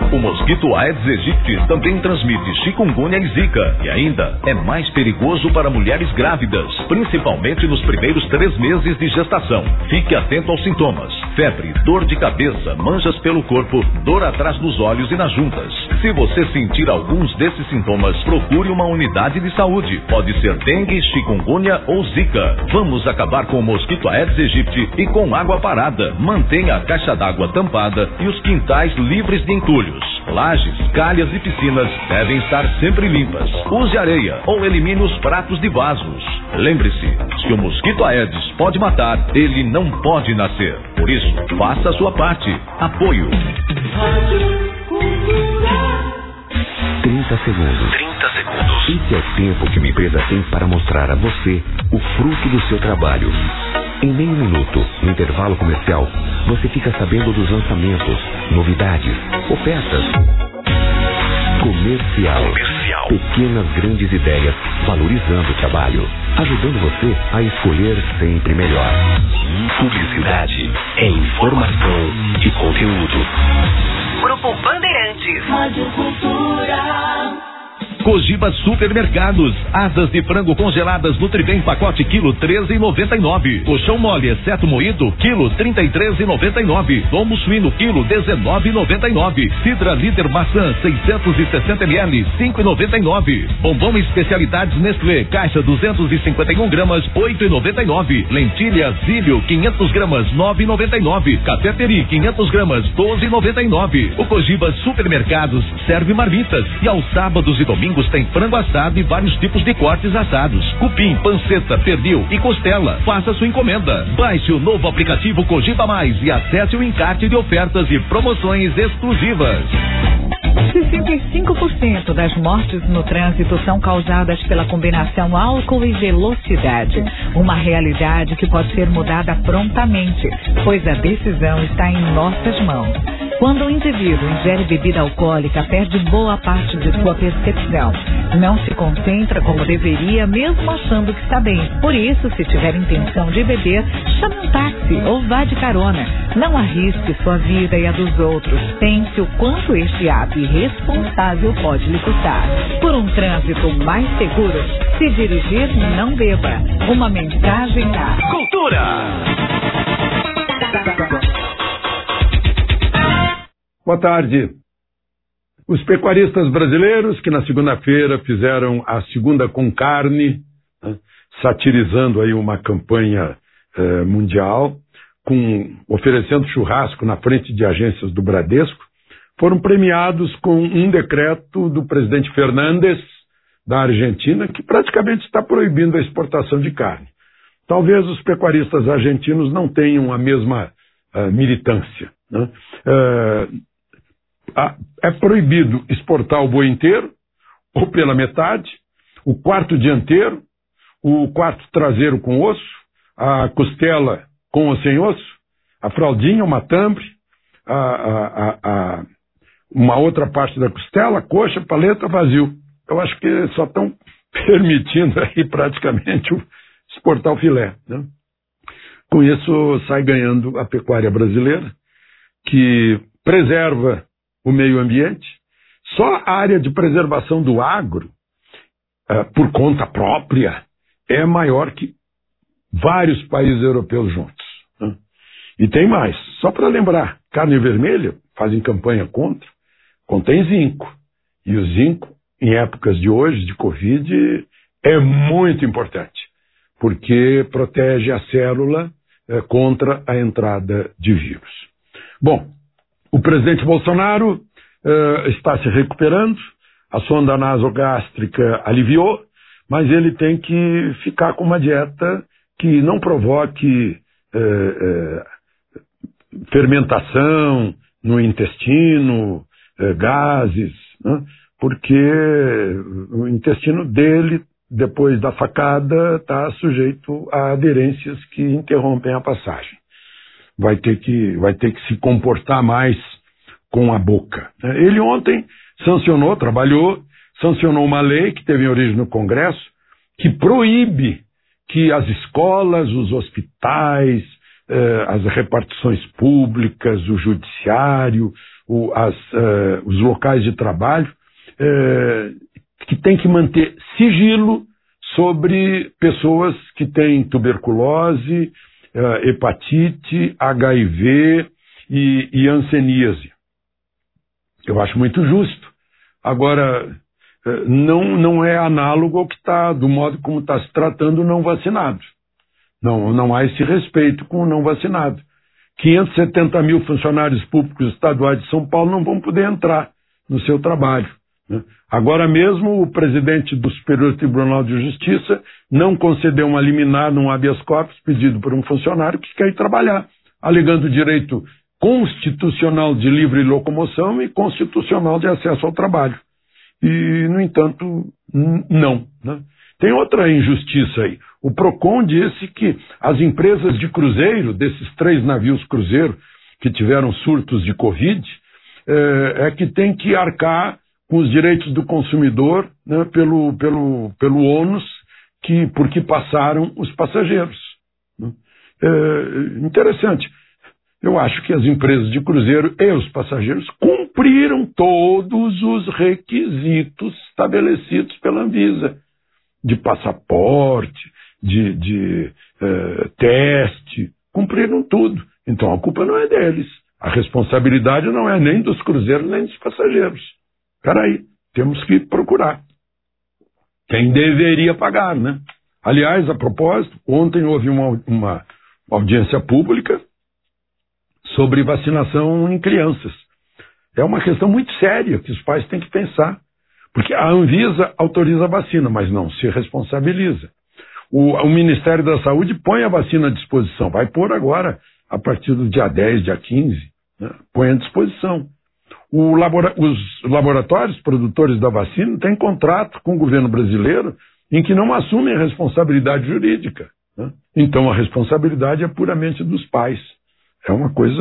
O mosquito Aedes aegypti também transmite chikungunya e zika e ainda é mais perigoso para mulheres grávidas, principalmente nos primeiros três meses de gestação. Fique atento aos sintomas: febre, dor de cabeça, manchas pelo corpo, dor atrás dos olhos e nas juntas. Se você sentir alguns desses sintomas, procure uma unidade de saúde. Pode ser dengue, chikungunya ou zika. Vamos acabar com o mosquito Aedes aegypti e com água parada. Mantenha a caixa d'água tampada e os quintais livres de entulhos. Lajes, calhas e piscinas devem estar sempre limpas. Use areia ou elimine os pratos de vasos. Lembre-se, se o mosquito Aedes pode matar, ele não pode nascer. Por isso, faça a sua parte. Apoio.
trinta segundos.
trinta segundos.
Esse é o tempo que uma empresa tem para mostrar a você o fruto do seu trabalho. Em meio minuto, no intervalo comercial, você fica sabendo dos lançamentos, novidades, ofertas. Comercial. Comercial. Pequenas grandes ideias, valorizando o trabalho, ajudando você a escolher sempre melhor.
Publicidade é informação e conteúdo.
Grupo Bandeirantes. Rádio Cultura.
Cogiba Supermercados. Asas de frango congeladas Nutribem pacote quilo treze e noventa e nove. Colchão mole exceto moído quilo trinta e três e noventa e nove. Lomo suíno quilo dezenove e noventa e nove. Cidra líder maçã seiscentos e sessenta mililitros cinco e noventa e nove. Bombom especialidades Nestlé caixa duzentos e cinquenta e um gramas oito e noventa e nove. Lentilha Zílio quinhentas gramas nove e noventa e nove. Café Peri quinhentas gramas doze e noventa e nove. O Cogiba Supermercados serve marmitas e aos sábados e domingos tem frango assado e vários tipos de cortes assados, cupim, panceta, pernil e costela. Faça sua encomenda. Baixe o novo aplicativo Cogiba Mais e acesse o encarte de ofertas e promoções exclusivas.
sessenta e cinco por cento das mortes no trânsito são causadas pela combinação álcool e velocidade. Uma realidade que pode ser mudada prontamente, pois a decisão está em nossas mãos. Quando o indivíduo ingere bebida alcoólica, perde boa parte de sua percepção. Não se concentra como deveria, mesmo achando que está bem. Por isso, se tiver intenção de beber, chame um táxi ou vá de carona. Não arrisque sua vida e a dos outros. Pense o quanto este ato irresponsável pode lhe custar. Por um trânsito mais seguro, se dirigir, não beba. Uma mensagem da
Cultura.
Boa tarde. Os pecuaristas brasileiros que na segunda-feira fizeram a segunda com carne, né, satirizando aí uma campanha eh, mundial, com, oferecendo churrasco na frente de agências do Bradesco, foram premiados com um decreto do presidente Fernandes, da Argentina, que praticamente está proibindo a exportação de carne. Talvez os pecuaristas argentinos não tenham a mesma uh, militância, né? Uh, É proibido exportar o boi inteiro, ou pela metade, o quarto dianteiro, o quarto traseiro com osso, a costela com ou sem osso, a fraldinha, o matambre, a, a, a, a, uma outra parte da costela, coxa, paleta, vazio. Eu acho que só estão permitindo aí praticamente exportar o filé, né? Com isso sai ganhando a pecuária brasileira, que preserva o meio ambiente. Só a área de preservação do agro, uh, por conta própria, é maior que vários países europeus juntos, né? E tem mais, só para lembrar, carne vermelha, fazem campanha contra, contém zinco. E o zinco, em épocas de hoje, de Covid, é muito importante, porque protege a célula uh, contra a entrada de vírus. Bom, o presidente Bolsonaro uh, está se recuperando, a sonda nasogástrica aliviou, mas ele tem que ficar com uma dieta que não provoque uh, uh, fermentação no intestino, uh, gases, né? Porque o intestino dele, depois da facada, está sujeito a aderências que interrompem a passagem. Vai ter que, vai ter que se comportar mais com a boca. Ele ontem sancionou, trabalhou, sancionou uma lei que teve origem no Congresso, que proíbe que as escolas, os hospitais, eh, as repartições públicas, o judiciário, o, as, uh, os locais de trabalho, uh, que tem que manter sigilo sobre pessoas que têm tuberculose, uh, hepatite, H I V e, e hanseníase. Eu acho muito justo. Agora, uh, não, não é análogo ao que está, do modo como está se tratando o não vacinado. Não, não há esse respeito com o não vacinado. quinhentos e setenta mil funcionários públicos estaduais de São Paulo não vão poder entrar no seu trabalho, né? Agora mesmo, o presidente do Superior Tribunal de Justiça não concedeu uma liminar num habeas corpus pedido por um funcionário que quer ir trabalhar, alegando direito constitucional de livre locomoção e constitucional de acesso ao trabalho. E, no entanto, não, né? Tem outra injustiça aí. O PROCON disse que as empresas de cruzeiro, desses três navios cruzeiro que tiveram surtos de Covid, é, é que tem que arcar com os direitos do consumidor, né, pelo, pelo, pelo ônus que, por que passaram os passageiros, né? É interessante. Eu acho que as empresas de cruzeiro e os passageiros cumpriram todos os requisitos estabelecidos pela Anvisa, de passaporte, de, de eh, teste, cumpriram tudo. Então a culpa não é deles. A responsabilidade não é nem dos cruzeiros nem dos passageiros. Espera aí, temos que procurar quem deveria pagar, né? Aliás, a propósito, ontem houve uma, uma audiência pública sobre vacinação em crianças. É uma questão muito séria que os pais têm que pensar. Porque a Anvisa autoriza a vacina, mas não se responsabiliza. O, o Ministério da Saúde põe a vacina à disposição, vai pôr agora, a partir do dia dez, dia quinze, né? Põe à disposição. O labora, os laboratórios produtores da vacina têm contrato com o governo brasileiro em que não assumem a responsabilidade jurídica, né? Então a responsabilidade é puramente dos pais. É uma coisa,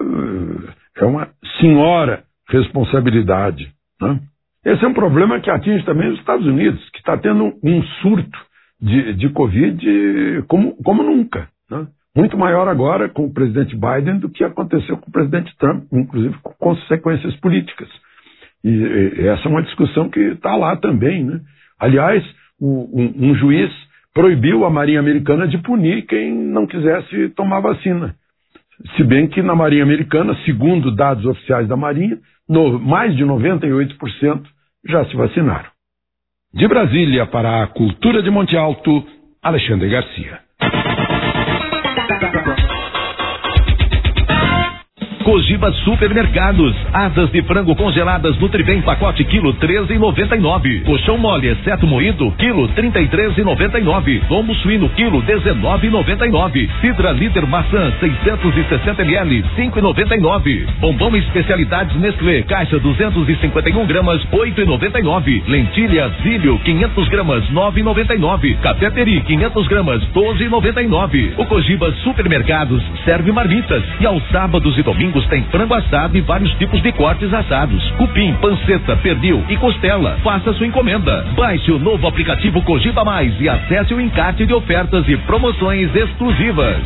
é uma senhora responsabilidade, né? Esse é um problema que atinge também os Estados Unidos, que está tendo um surto de, de Covid como, como nunca, né? Muito maior agora com o presidente Biden do que aconteceu com o presidente Trump, inclusive com consequências políticas. E, e essa é uma discussão que está lá também, né? Aliás, o, um, um juiz proibiu a Marinha Americana de punir quem não quisesse tomar vacina. Se bem que na Marinha Americana, segundo dados oficiais da Marinha, no, mais de noventa e oito por cento já se vacinaram. De Brasília para a Cultura de Monte Alto, Alexandre Garcia.
Cogiba Supermercados. Asas de frango congeladas Nutribem pacote quilo treze reais e noventa e nove centavos. Colchão mole exceto moído quilo trinta e três reais e noventa e nove centavos. Lombo suíno quilo dezenove reais e noventa e nove centavos. Cidra líder maçã seiscentos e sessenta mililitros cinco reais e noventa e nove centavos. Bombom especialidades Nestlé caixa duzentos e cinquenta e um gramas oito reais e noventa e nove centavos. Lentilha Zílio quinhentas gramas nove reais e noventa e nove centavos. Café Peri quinhentas gramas doze reais e noventa e nove centavos. O Cogiba Supermercados serve marmitas e aos sábados e domingos tem frango assado e vários tipos de cortes assados, cupim, panceta, pernil e costela. Faça sua encomenda. Baixe o novo aplicativo Cogiba Mais e acesse o encarte de ofertas e promoções exclusivas.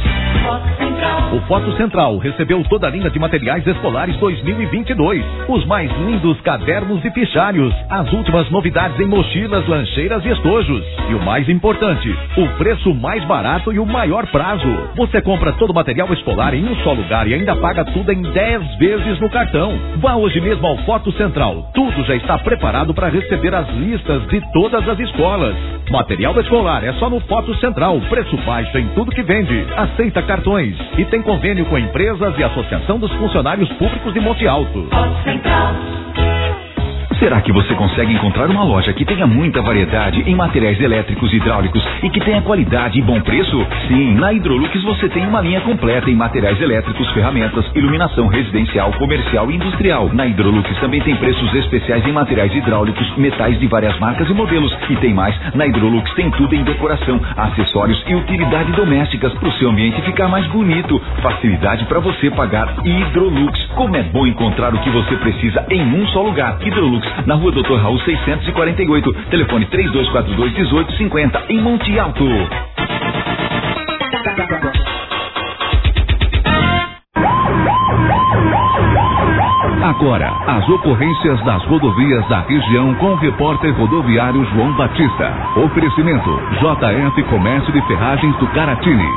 O Foto Central recebeu toda a linha de materiais escolares dois mil e vinte e dois. Os mais lindos cadernos e fichários, as últimas novidades em mochilas, lancheiras e estojos. E o mais importante, o preço mais barato e o maior prazo. Você compra todo o material escolar em um só lugar e ainda paga tudo em dez vezes no cartão. Vá hoje mesmo ao Foto Central. Tudo já está preparado para receber as listas de todas as escolas. Material escolar é só no Foto Central. Preço baixo em tudo que vende. Aceita cartões e tem convênio com empresas e Associação dos Funcionários Públicos de Monte Alto.
Foto Central. Será que você consegue encontrar uma loja que tenha muita variedade em materiais elétricos e hidráulicos e que tenha qualidade e bom preço? Sim, na Hidrolux você tem uma linha completa em materiais elétricos, ferramentas, iluminação residencial, comercial e industrial. Na Hidrolux também tem preços especiais em materiais hidráulicos, metais de várias marcas e modelos. E tem mais, na Hidrolux tem tudo em decoração, acessórios e utilidades domésticas para o seu ambiente ficar mais bonito. Facilidade para você pagar. Hidrolux. Como é bom encontrar o que você precisa em um só lugar. Hidrolux, na rua doutor Raul seiscentos e quarenta e oito, telefone três dois quatro dois, um oito cinco zero, em Monte Alto.
A Agora, as ocorrências das rodovias da região com o repórter rodoviário João Batista. Oferecimento J F Comércio de Ferragens do Caratini.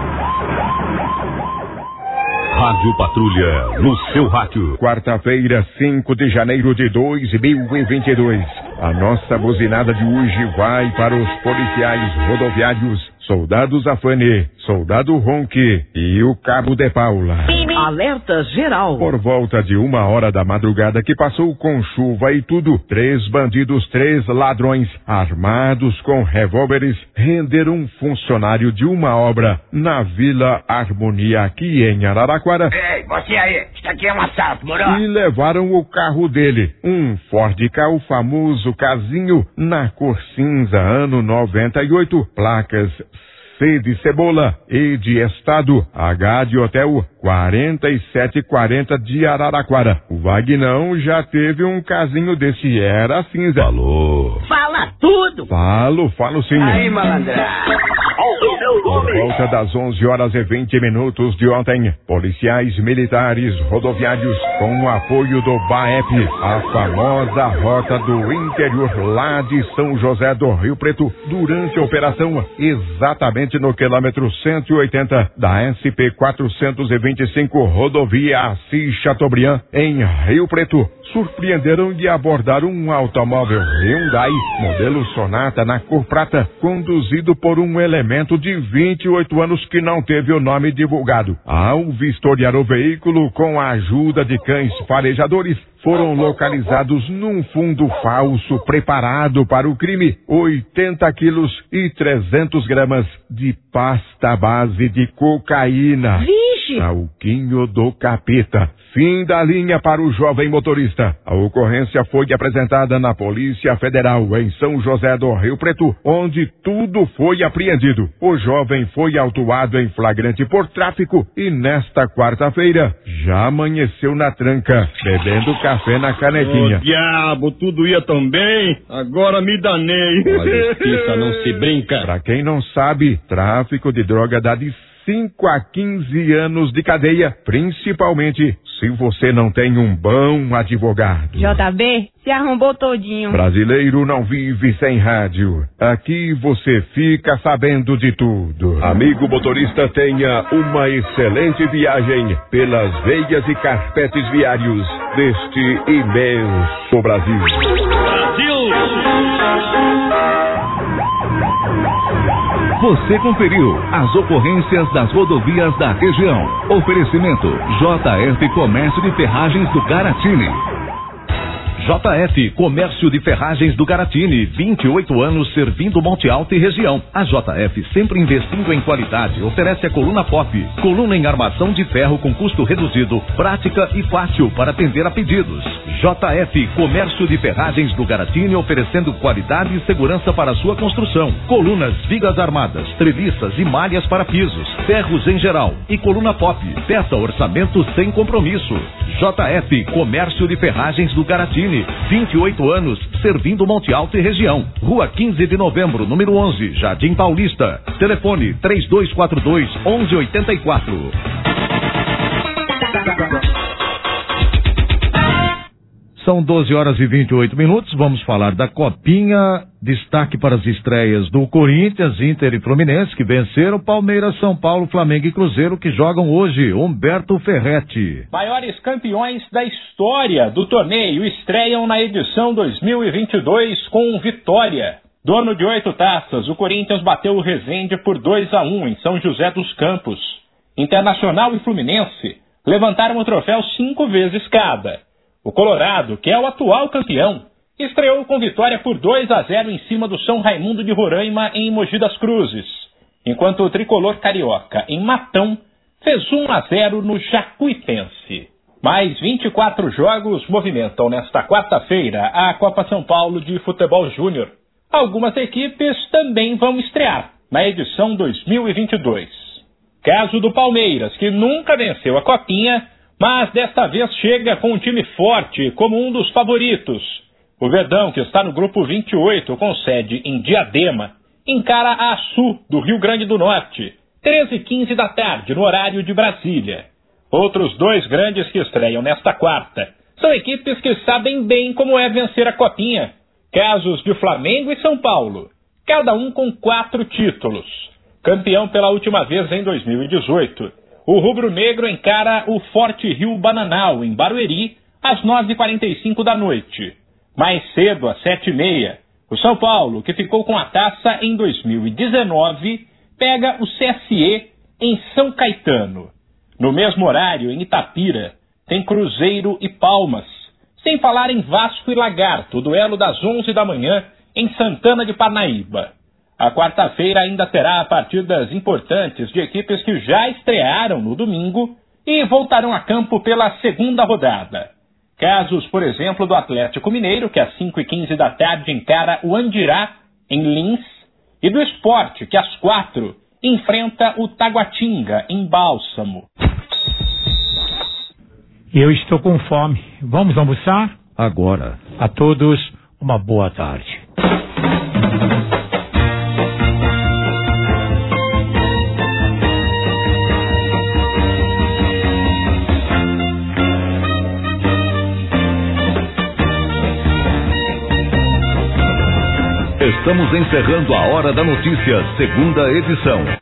Rádio Patrulha, no seu rádio.
Quarta-feira, cinco de janeiro de dois mil e vinte e dois. A nossa buzinada de hoje vai para os policiais rodoviários, Soldado Zafani, Soldado Ronque e o Cabo de Paula.
Alerta geral.
Por volta de uma hora da madrugada que passou com chuva e tudo, três bandidos, três ladrões, armados com revólveres, renderam um funcionário de uma obra na Vila Harmonia, aqui em Araraquara.
Ei, você aí, isso aqui é um assalto, moro?
E levaram o carro dele, um Ford Ka, o famoso Casinho, na cor cinza, ano noventa e oito, placas C de Cebola, E de Estado, H de Hotel, quarenta e sete quarenta de Araraquara. O Vagnão já teve um casinho desse, era cinza.
Falou. Fala tudo.
Falo, falo sim.
Aí, malandra.
Por volta das onze horas e vinte minutos de ontem, policiais militares rodoviários, com o apoio do B A E P, a famosa rota do interior lá de São José do Rio Preto, durante a operação exatamente no quilômetro cento e oitenta da S P quatrocentos e vinte e cinco, rodovia Assis Chateaubriand, em Rio Preto, surpreenderam de abordar um automóvel Hyundai, modelo Sonata na cor prata, conduzido por um elemento de vinte e oito anos que não teve o nome divulgado. Ao vistoriar o veículo com a ajuda de cães farejadores, foram localizados num fundo falso preparado para o crime oitenta quilos e trezentos gramas de pasta base de cocaína.
Vixe!
Talquinho do capeta. Fim da linha para o jovem motorista. A ocorrência foi apresentada na Polícia Federal em São José do Rio Preto, onde tudo foi apreendido. O jovem foi autuado em flagrante por tráfico e nesta quarta-feira já amanheceu na tranca, bebendo café na canequinha.
Ô, diabo, tudo ia tão bem, agora me danei.
Com a justiça não se brinca. Pra quem não sabe, tráfico de droga dá de cinco a quinze anos de cadeia, principalmente se você não tem um bom advogado.
J B, se arrombou todinho.
Brasileiro não vive sem rádio. Aqui você fica sabendo de tudo.
Amigo motorista, tenha uma excelente viagem pelas veias e carpetes viários deste imenso Brasil.
Brasil! Você conferiu as ocorrências das rodovias da região. Oferecimento J F Comércio de Ferragens do Caratini. J F Comércio de Ferragens do Caratini, vinte e oito anos servindo Monte Alto e região. A J F, sempre investindo em qualidade, oferece a coluna pop, coluna em armação de ferro com custo reduzido, prática e fácil para atender a pedidos. J F Comércio de Ferragens do Caratini, oferecendo qualidade e segurança para a sua construção. Colunas, vigas armadas, treliças e malhas para pisos, ferros em geral e coluna pop. Peça orçamento sem compromisso. J F Comércio de Ferragens do Caratini, vinte e oito anos, servindo Monte Alto e região. Rua quinze de novembro, número onze, Jardim Paulista. Telefone três dois quatro dois, onze oitenta e quatro.
São doze horas e vinte e oito minutos, vamos falar da Copinha. Destaque para as estreias do Corinthians, Inter e Fluminense, que venceram Palmeiras, São Paulo, Flamengo e Cruzeiro, que jogam hoje. Humberto Ferretti.
Maiores campeões da história do torneio estreiam na edição dois mil e vinte e dois com vitória. Dono de oito taças, o Corinthians bateu o Resende por dois a um em São José dos Campos. Internacional e Fluminense levantaram o troféu cinco vezes cada. O Colorado, que é o atual campeão, estreou com vitória por dois a zero em cima do São Raimundo de Roraima em Mogi das Cruzes, enquanto o tricolor carioca, em Matão, fez um a zero no Jacuipense. Mais vinte e quatro jogos movimentam nesta quarta-feira a Copa São Paulo de Futebol Júnior. Algumas equipes também vão estrear na edição dois mil e vinte e dois. Caso do Palmeiras, que nunca venceu a Copinha, mas desta vez chega com um time forte como um dos favoritos. O Verdão, que está no grupo vinte e oito, com sede em Diadema, encara a Açu, do Rio Grande do Norte, treze e quinze da tarde, no horário de Brasília. Outros dois grandes que estreiam nesta quarta São equipes que sabem bem como é vencer a Copinha. Casos de Flamengo e São Paulo, cada um com quatro títulos. Campeão pela última vez em dois mil e dezoito. O rubro-negro encara o Forte Rio Bananal, em Barueri, às nove e quarenta e cinco da noite. Mais cedo, às sete e meia, o São Paulo, que ficou com a taça em dois mil e dezenove, pega o C S E em São Caetano. No mesmo horário, em Itapira, tem Cruzeiro e Palmas, sem falar em Vasco e Lagarto, duelo das onze da manhã, em Santana de Parnaíba. A quarta-feira ainda terá partidas importantes de equipes que já estrearam no domingo e voltarão a campo pela segunda rodada. Casos, por exemplo, do Atlético Mineiro, que às cinco e quinze da tarde encara o Andirá, em Lins, e do Sport, que às quatro enfrenta o Taguatinga, em Bálsamo.
Eu estou com fome. Vamos almoçar?
Agora.
A todos, uma boa tarde.
Estamos encerrando a Hora da Notícia, segunda edição.